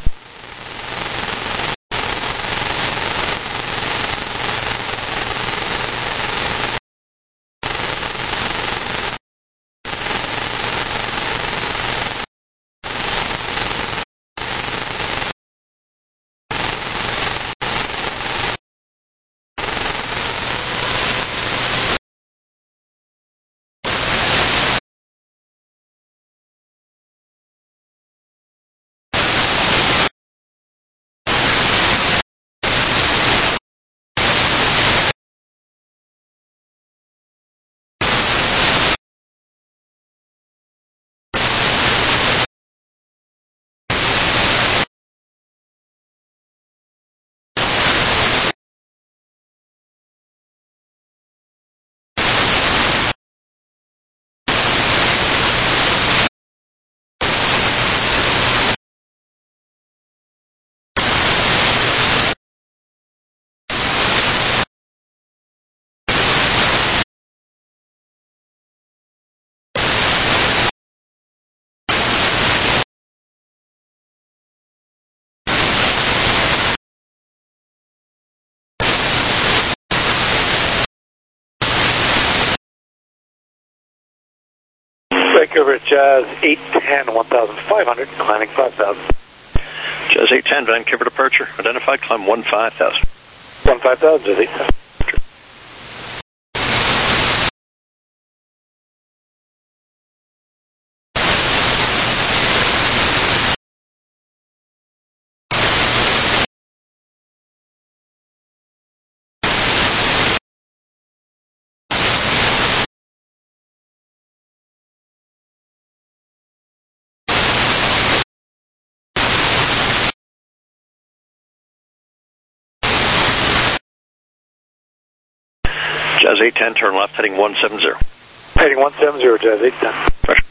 Vancouver Jazz 810, 1,500, climbing 5,000. Jazz 810, Vancouver departure. Identified, climb 15,000. 5000, Jazz 810. Jazz 810, turn left, heading 170. Heading 170, Jazz 810. Pressure.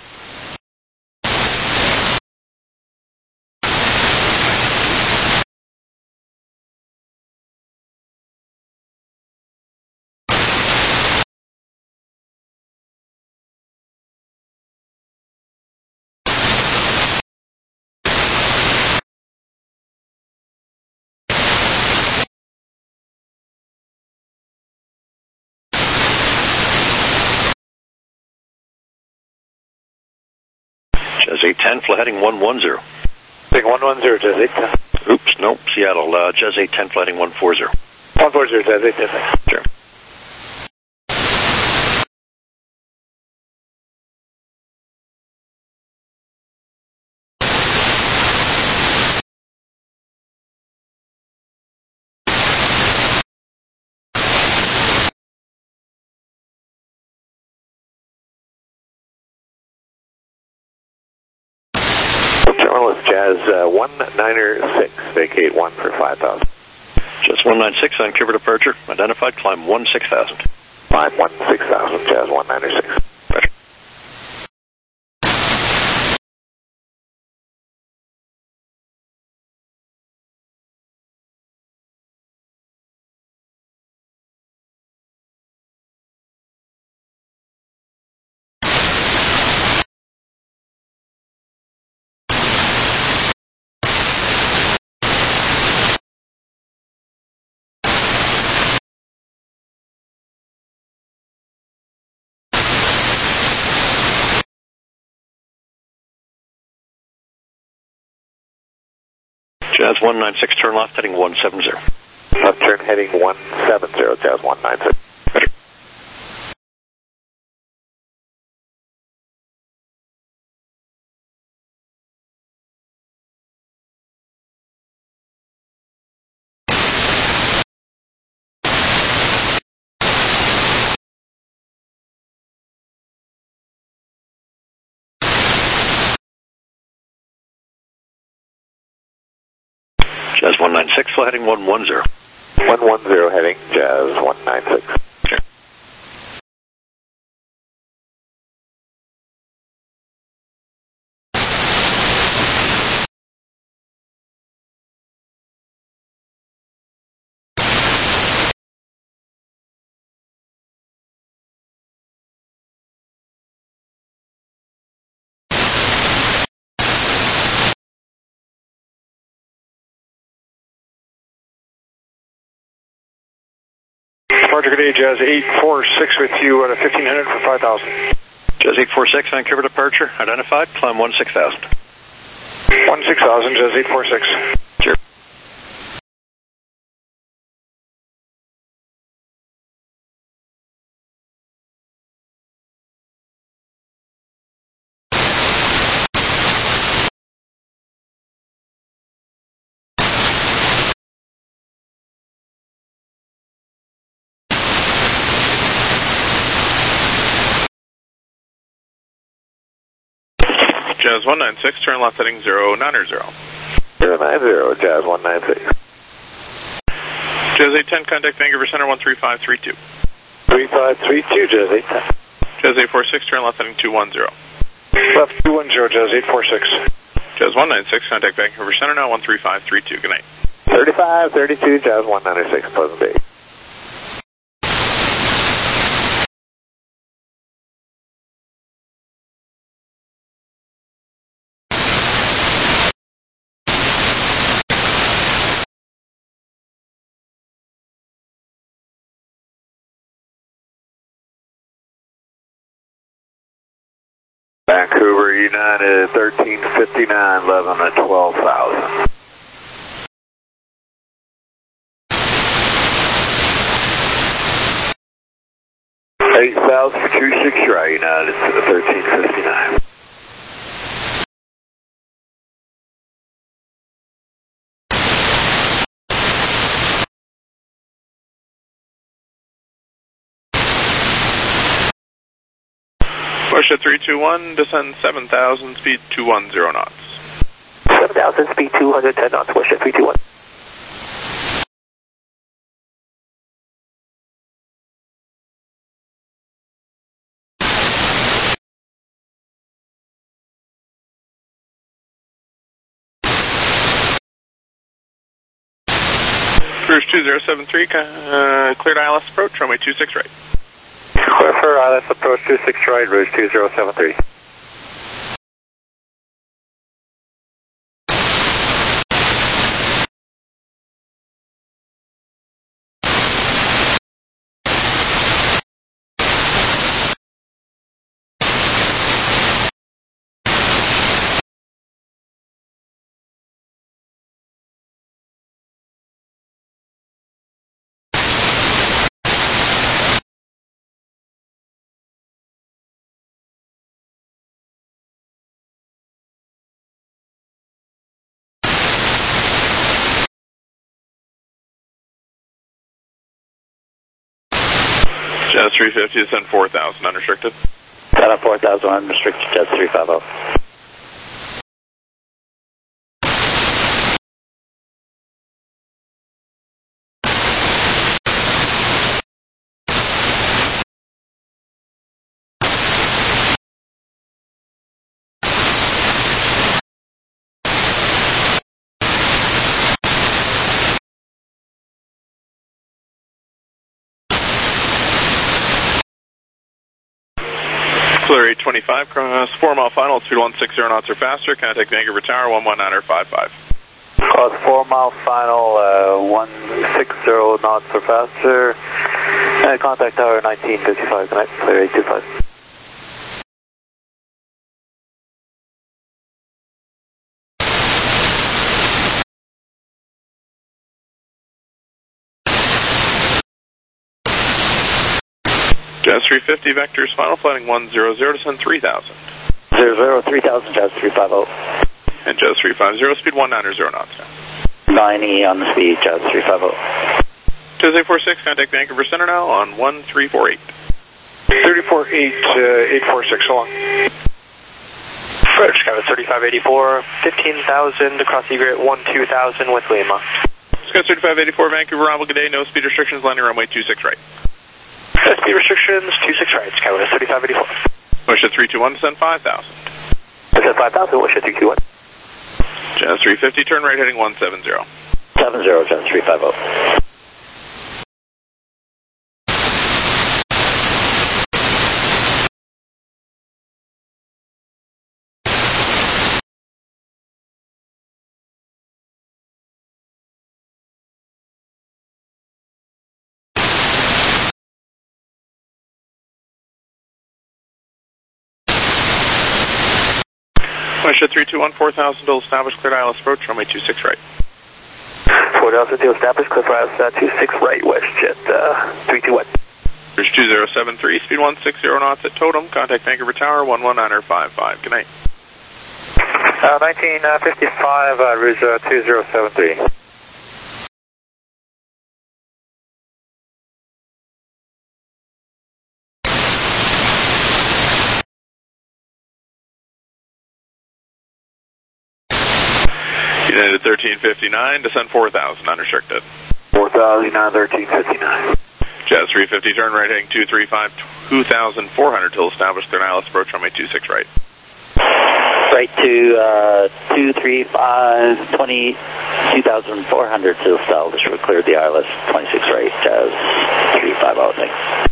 Jazz 810, fly heading 110. Heading 110, Jazz 810. Oops, nope, Seattle. Jazz 810, fly heading 140. 140, Jazz 810. Sure. Terminal is Jazz 196, vacate 1 for 5000. Jazz 196, Vancouver departure, identified, climb 16000. Climb 16000, Jazz 196. Pressure. Jazz 196, turn left, heading 170. Left turn heading 170, Jazz 196. Pressure. Jazz 196, fly heading 110. 110 heading, Jazz 196. Sure. Departure good day, Jazz 846 with you at a 1500 for 5000. Jazz 846, Vancouver departure, identified, climb 16000. 16000, Jazz 846. Sure. Jazz 196, turn left heading 090. 090, Jazz 196. Jazz 810, contact Vancouver Center 13532. 3532, Jazz 810. Jazz 846, turn left heading 210. Left 210, Jazz 846. Jazz 196, contact Vancouver Center now 13532. Good night. 3532, Jazz 196, Pleasant Bay. Vancouver United 1359, 11 at 12,000. 6 right, United to the 1359. Push at 321, descend 7,000, speed 210 knots. 7,000, speed 210 knots, push at 321. Cruise 2073, cleared ILS approach, runway 26 right. Clear for ILS approach 26 right, Rouge 2073. Jazz 350, descend 4,000, unrestricted. Got up 4,000, unrestricted, Jazz 350. Clear 825, cross 4 mile final, speed 160 knots or faster, contact Vancouver Tower, 119.55. Cross 4 mile final, 160 knots or faster, and contact Tower 1955, connect, clear 825. Jazz 350, vectors final, flighting 100, descend 3,000. 00, 3000, Jazz 350. And Jazz 350, speed 190 knots now. 90 on the speed, Jazz 350. Jazz 846, contact Vancouver Center now on 1348. 348, 846, so long. Approach, Skywards 3584, 15,000 across Egret, 12,000 with Lima. Skywards 3584, Vancouver, Rumble, good day, no speed restrictions, landing runway 26 right. Speed restrictions, 26 right, Skywards 3584. Push at 321, descend 5,000. Descend 5,000, push at 321. Jazz 350, turn right heading 170. 70, Jazz 350. Push at 321, 4,000 to establish, cleared ILS approach, runway 26 right. 4,000 to establish, clear for ILS 26 right, WestJet 321. Bridge 2073, speed 160 knots at Totem, contact Vancouver Tower, 119.55. Good night. 1955, Rouge 2073. United 1359, descend 4,000, unrestricted. 4,000, 1359. Jazz 350, turn right heading 235, 2,400 till established, clear ILS approach, runway 26 right. Right to 235, 2,400 to establish, we cleared the ILS 26 right, Jazz 350, thanks.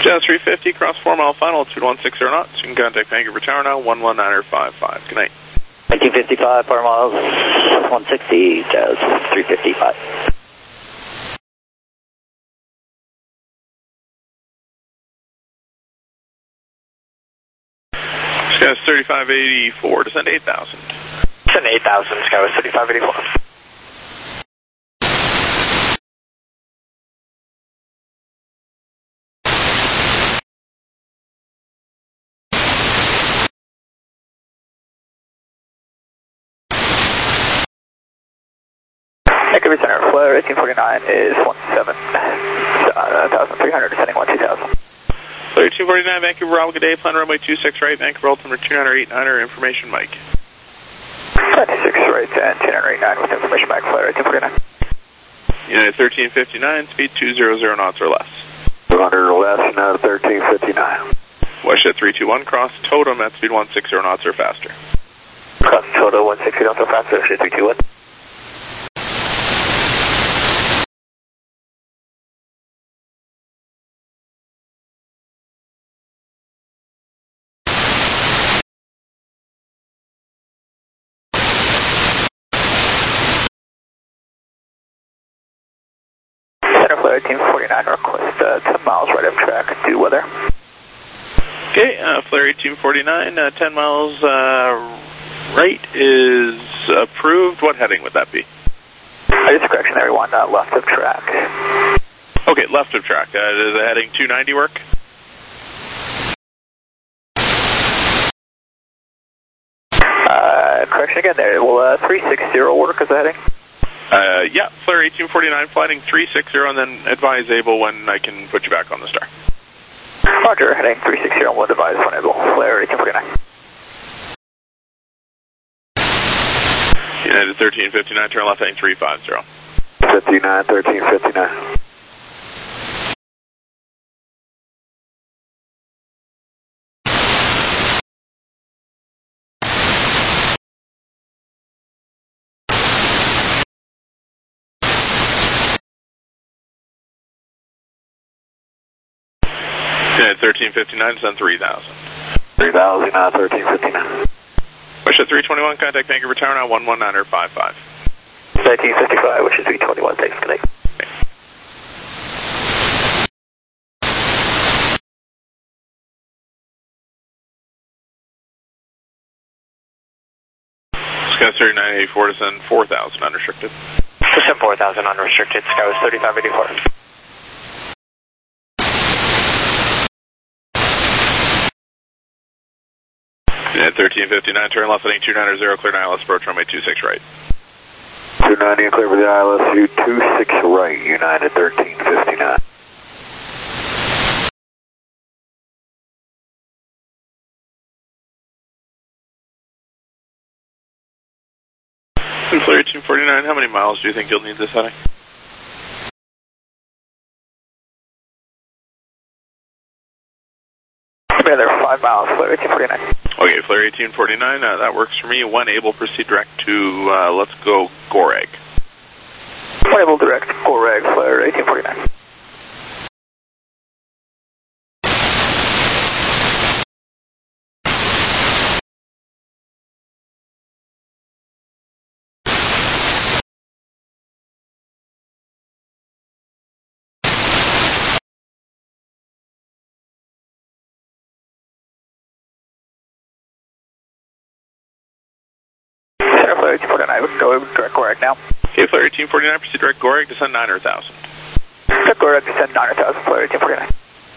Jazz 350, cross 4 mile final, altitude 160 knots. You can contact Vancouver Tower now, 11955. Good night. 1955, 4 miles, 160, Jazz 355. Skywest 3584, descend 8,000. Descend 8,000, Skywest 3584. Vancouver Center, flare 1849 is 1,300, descending 12,000. Flare 1849, Vancouver, Bravo, good day, plan runway 26 right, Vancouver, altimeter 289er, information Mike. 26 right and 289 with information Mike, flare 1849. United 1359, speed 200 knots or less. 200 or less, United 1359. Westjet 321, cross Totem at speed 160 knots or faster. Cross Totem 160 knots or faster, Westjet 321. Center flare 1849, request 10 miles right of track, due weather. Okay, flare 1849, 10 miles right is approved. What heading would that be? Just a correction there, everyone, left of track. Okay, left of track. Does the heading 290 work? Correction again there, will 360 work as a heading? Yeah, flare 1849, flighting 360, and then advise able when I can put you back on the star. Roger, heading 360, and we'll advise when able, flare 1849. United 1359, turn left, heading 350. 59, 1359. United 1359, send 3,000. 3,000, 1359. Westjet 321, contact Vancouver Tower now, 11955. 1955, which is 321, thanks, good night. Okay. Skywest 3984, descend 4,000, unrestricted. Descend 4,000, unrestricted, Skywest 3584. United 1359, turn left, heading 290, clear to ILS, approach runway 26 right. 290 and clear for the ILS, 26 right, United 1359. Flare 1849, how many miles do you think you'll need this heading? There, 5 miles, flare 1849. Okay, flare 1849, that works for me. When able, proceed direct to, let's go, Goreg. When able, direct, Goreg, flare 1849. Flare 1849, we can go direct Goreg now. Okay, flare 1849, proceed direct Goreg, descend 900,000. Direct Goreg, descend 900,000, flare 1849.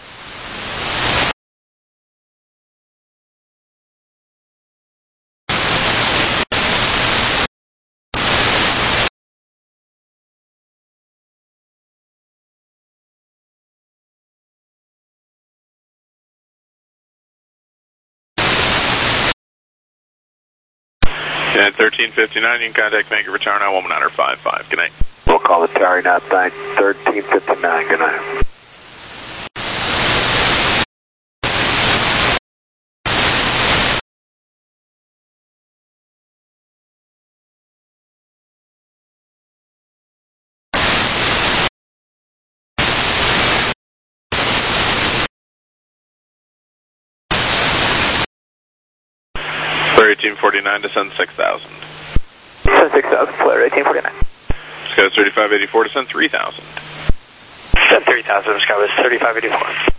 At 1359, you can contact Vancouver Tower now, 11955. Good night. We'll call the tower now, 1359, good night. 1849, descend 6,000. Descend 6,000, flare 1849. Sky 3584, descend 3,000. Descend 3,000, Sky 3584.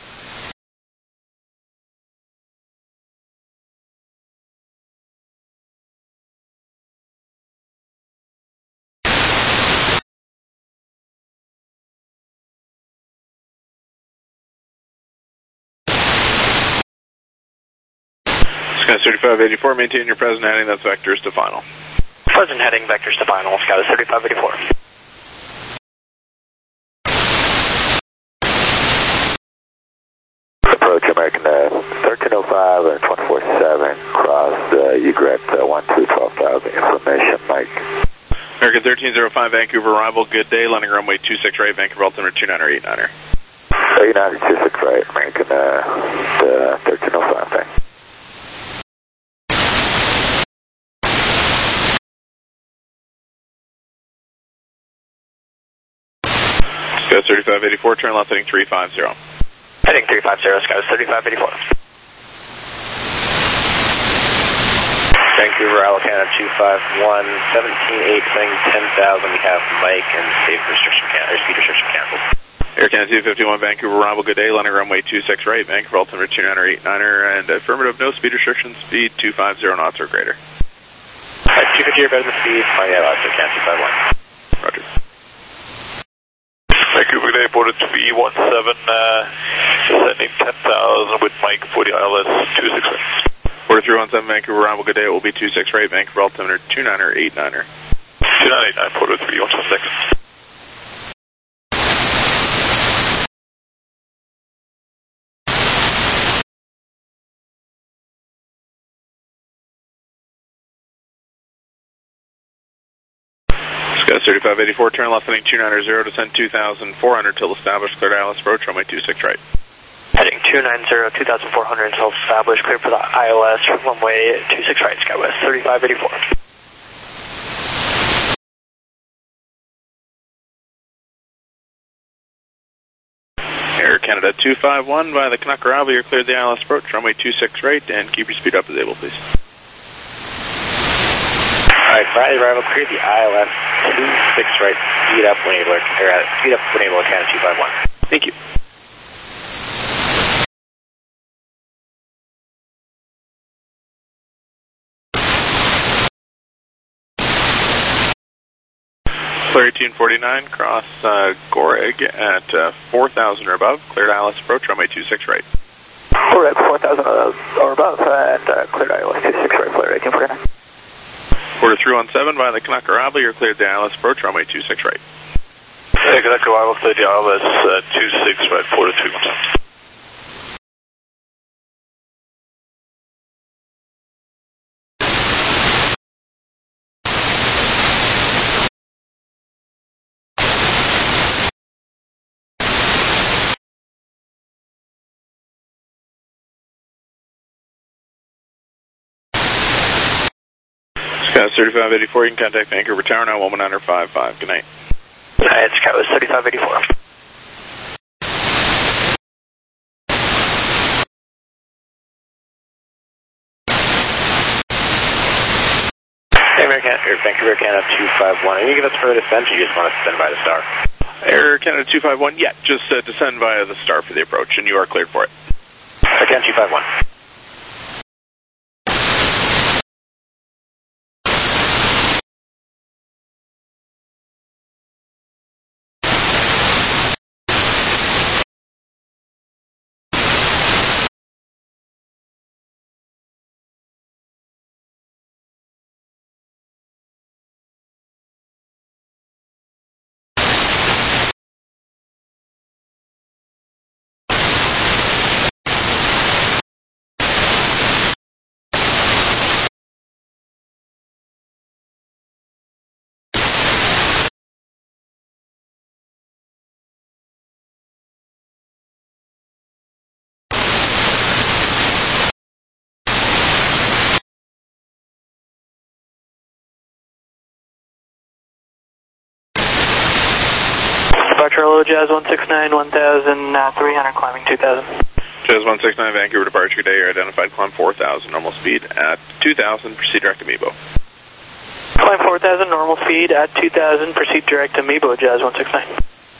Sky 3584, maintain your present heading, that's vectors to final. Present heading, vectors to final, Sky 3584. Approach American 1305 and 24-7, cross Egret 12,000, information, Mike. American 1305, Vancouver arrival, good day, landing runway 26 right, Vancouver altimeter 29 89er. 89 26 right, American 1305, thanks. Sky 3584, turn left heading 350. Heading 350, Sky 3584. Vancouver, Alacana 251, 17.8, setting 10,000. We have Mike and speed restriction canceled. Air Canada 251, Vancouver arrival, good day, landing runway 26 right, Vancouver altimeter 29 89er, and affirmative, no speed restrictions, speed 250 knots or greater. 250 or better than speed, finding out after Canada 251. Roger. Vancouver, good day, Border 317, descending 10,000 with Mike for the ILS 26 right. Border 317, Vancouver arrival, good day, it will be 26 right, Vancouver altimeter 29er 89er. 2989, Border 317. Sky 3584, turn left heading 290, descend 2,400 till established, cleared ILS approach, runway 26 right. Heading 290, 2,400 until established, cleared for the ILS, runway 26 right, SkyWest 3584. Air Canada 251, via the Canuck arrival, you're cleared the ILS approach, runway 26 right, and keep your speed up as able, please. Alright, Friday arrival, clear the ILS 26 right, speed up when able, speed up when able, Canada 251. Thank you. Clear 1849, cross Goreg at 4,000 or above, cleared ILS approach, runway 26 right. Goreg 4,000 or above, and cleared ILS 26 right, flare 1849. Border 317, via the Canuck arrival, you're cleared the ILS approach, runway 26 right. Hey, Canuck arrival, cleared the ILS 26 right, Border 317. Sky 3584, you can contact Vancouver Tower now, 11955. Good night. Alright, Sky 3584. Hey, Vancouver Canada 251. Are you give us further descent, or you just want to descend by the star? Air Canada 251, yeah, just descend via the star for the approach, and you are cleared for it. Air Canada 251. Departure Jazz 169, 1,300, climbing 2,000. Jazz 169 Vancouver departure, good day. You're identified, climb 4,000, normal speed at 2,000, proceed direct to Amiibo. Climb 4,000, normal speed at 2,000, proceed direct to Amiibo, Jazz 169.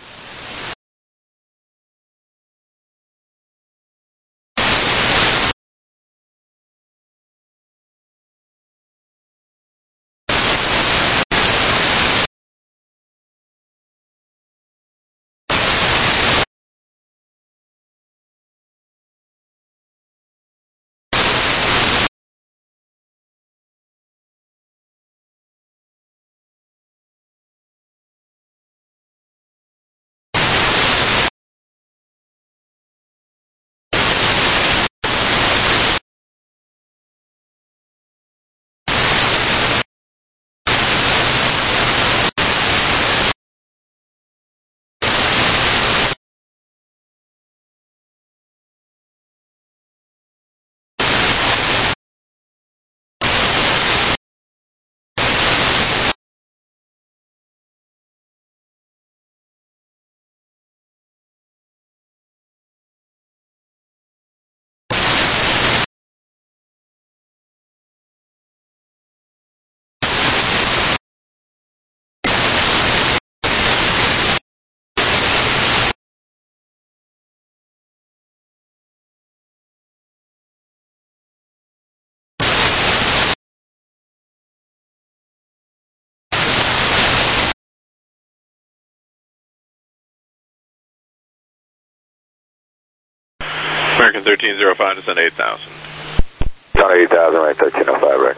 American 1305, descend 8,000. Down 8,000, right, 1305, right.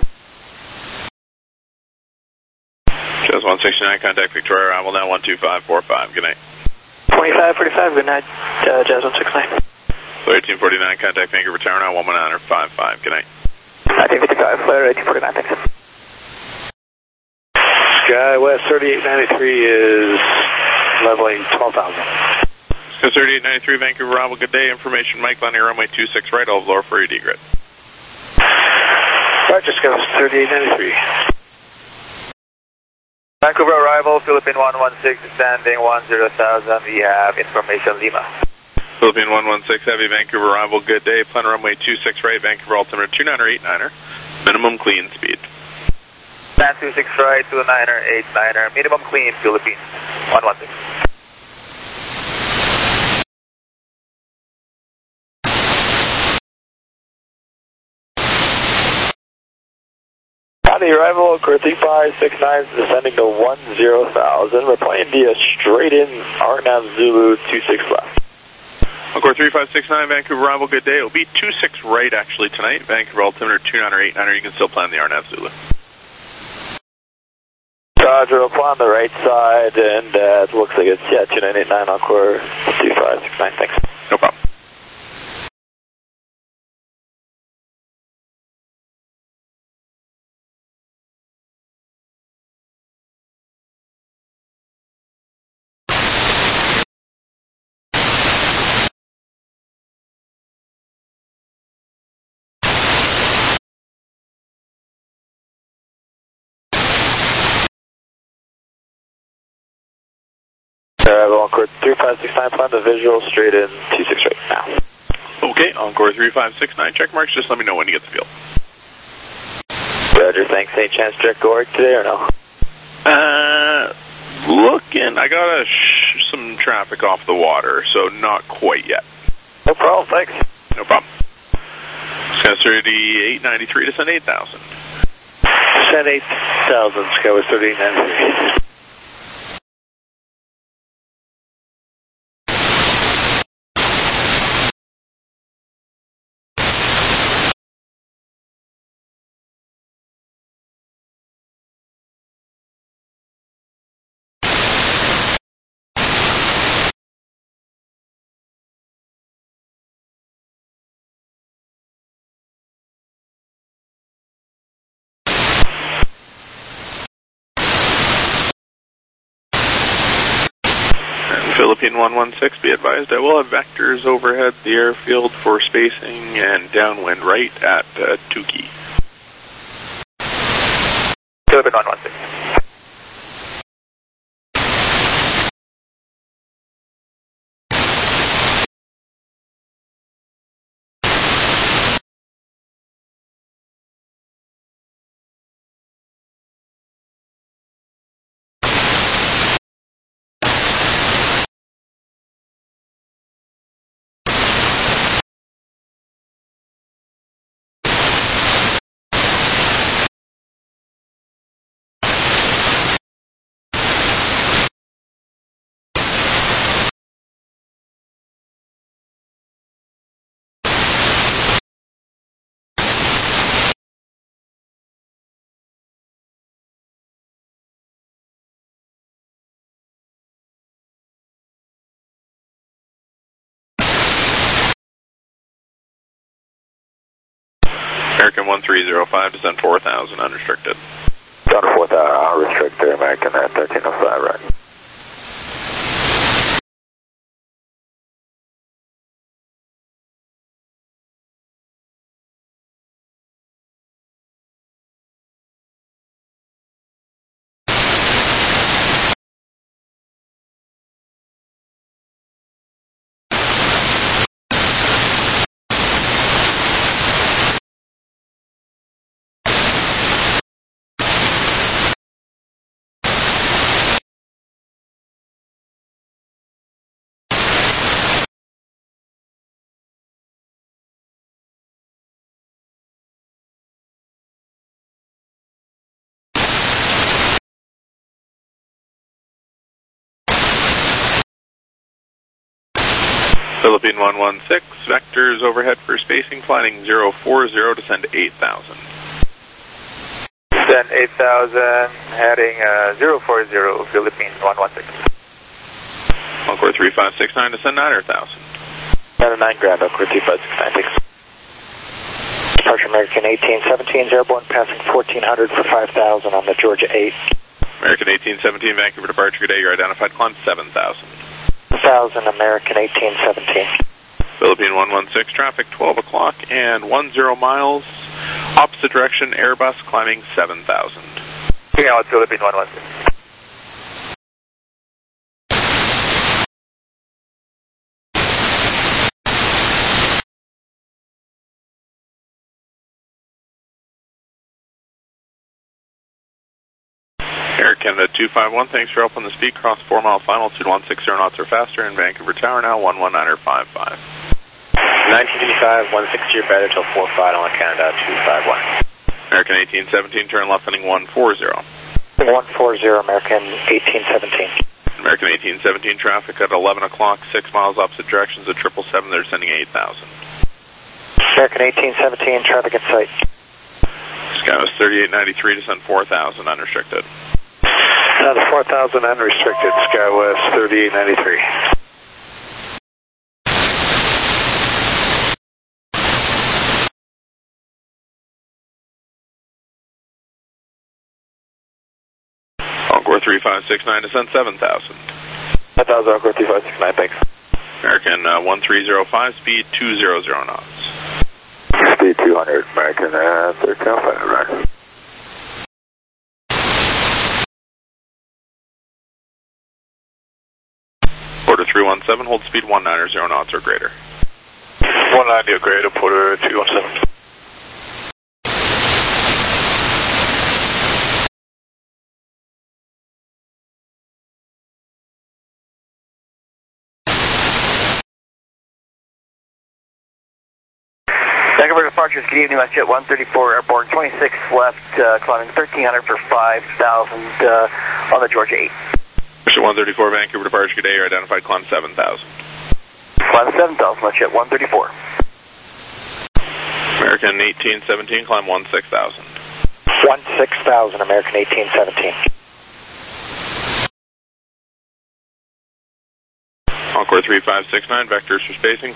Jazz 169, contact Victoria, arrival now 12545, good night. 2545, good night, Jazz 169. 1349, contact Vancouver Tower now 11955, good night. 1955, Flare 1849, thanks. Sky West 3893 is leveling 12,000. Sky 3893, Vancouver arrival, good day. Information, Mike, landing runway 26 right, all lower for your degrid. Roger, Sky West 3893. Vancouver arrival, Philippine 116, standing 10,000, we have information Lima. Philippine 116, heavy, Vancouver arrival, good day. Plan runway 26 right, Vancouver altimeter 29er, 89er, minimum clean speed. Plan 26 right, 29er, 89er, minimum clean, Philippine 116. On the arrival, Core 3569 descending to 10,000. We're playing via straight in RNAV Zulu 26 left. Encore 3569, Vancouver arrival, good day. It'll be 26 right actually tonight. Vancouver altimeter 29er, 89er. You can still plan the RNAV Zulu. Roger, we'll plan the right side, and it looks like it's, 2989 Encore 3569, thanks. No problem. Arrival, Encore 3569, plan the visual straight in 26 right now. Okay, Encore 3569, check marks, just let me know when you get the field. Roger, thanks. Any chance check go work today or no? Looking, I got some traffic off the water, so not quite yet. No problem, thanks. No problem. Sky 3893, descend 8,000. Descend 8,000, Sky was 3893. Philippine 116, be advised, I will have vectors overhead the airfield for spacing and downwind right at Tukey. Philippine 116. American 1305, descend 4,000, unrestricted. Down to 4,000, I'll restrict there, American 1305, right. Philippine 116, vectors overhead for spacing, flying 040, descend 8,000. Descend 8,000, heading 040, Philippine 116. Encore 3569, descend 9,000. 9 Grand, Encore 3569, thanks. Departure American 1817, airborne passing 1400 for 5,000 on the Georgia 8. American 1817, Vancouver departure, good day, you're identified, climb 7,000. 1,000, American 1817. Philippine 116, traffic 12 o'clock and 10 miles. Opposite direction, Airbus climbing 7,000. Yeah, it's Philippine 116. Air Canada 251, thanks for help on the speed. Cross 4 mile final, 2160 knots or faster in Vancouver Tower now, 11955. 1955, 160 your better till 4 final on Canada 251. American 1817, turn left heading 140. 140, American 1817. American 1817, traffic at 11 o'clock, 6 miles opposite directions at 777, they're sending 8,000. American 1817, traffic in sight. SkyWest 3893, descend 4,000, unrestricted. Down to 4,000, unrestricted, SkyWest 3893. Encore 3569, descend 7,000. 5,000, Encore 3569, thanks. American 1305, speed 200 knots. Speed 200, American 1305, right. Porter 317, hold speed 190 knots or greater. 190 or greater, Porter 317. Vancouver departures, good evening, WestJet 134, airborne 26 left, climbing 1300 for 5,000 on the Georgia 8. WestJet 134, Vancouver departure, good day, you're identified, climb 7,000. Climb 7,000, WestJet 134. American 1817, climb 16,000. 16,000, American 1817. Encore 3569, vectors for spacing.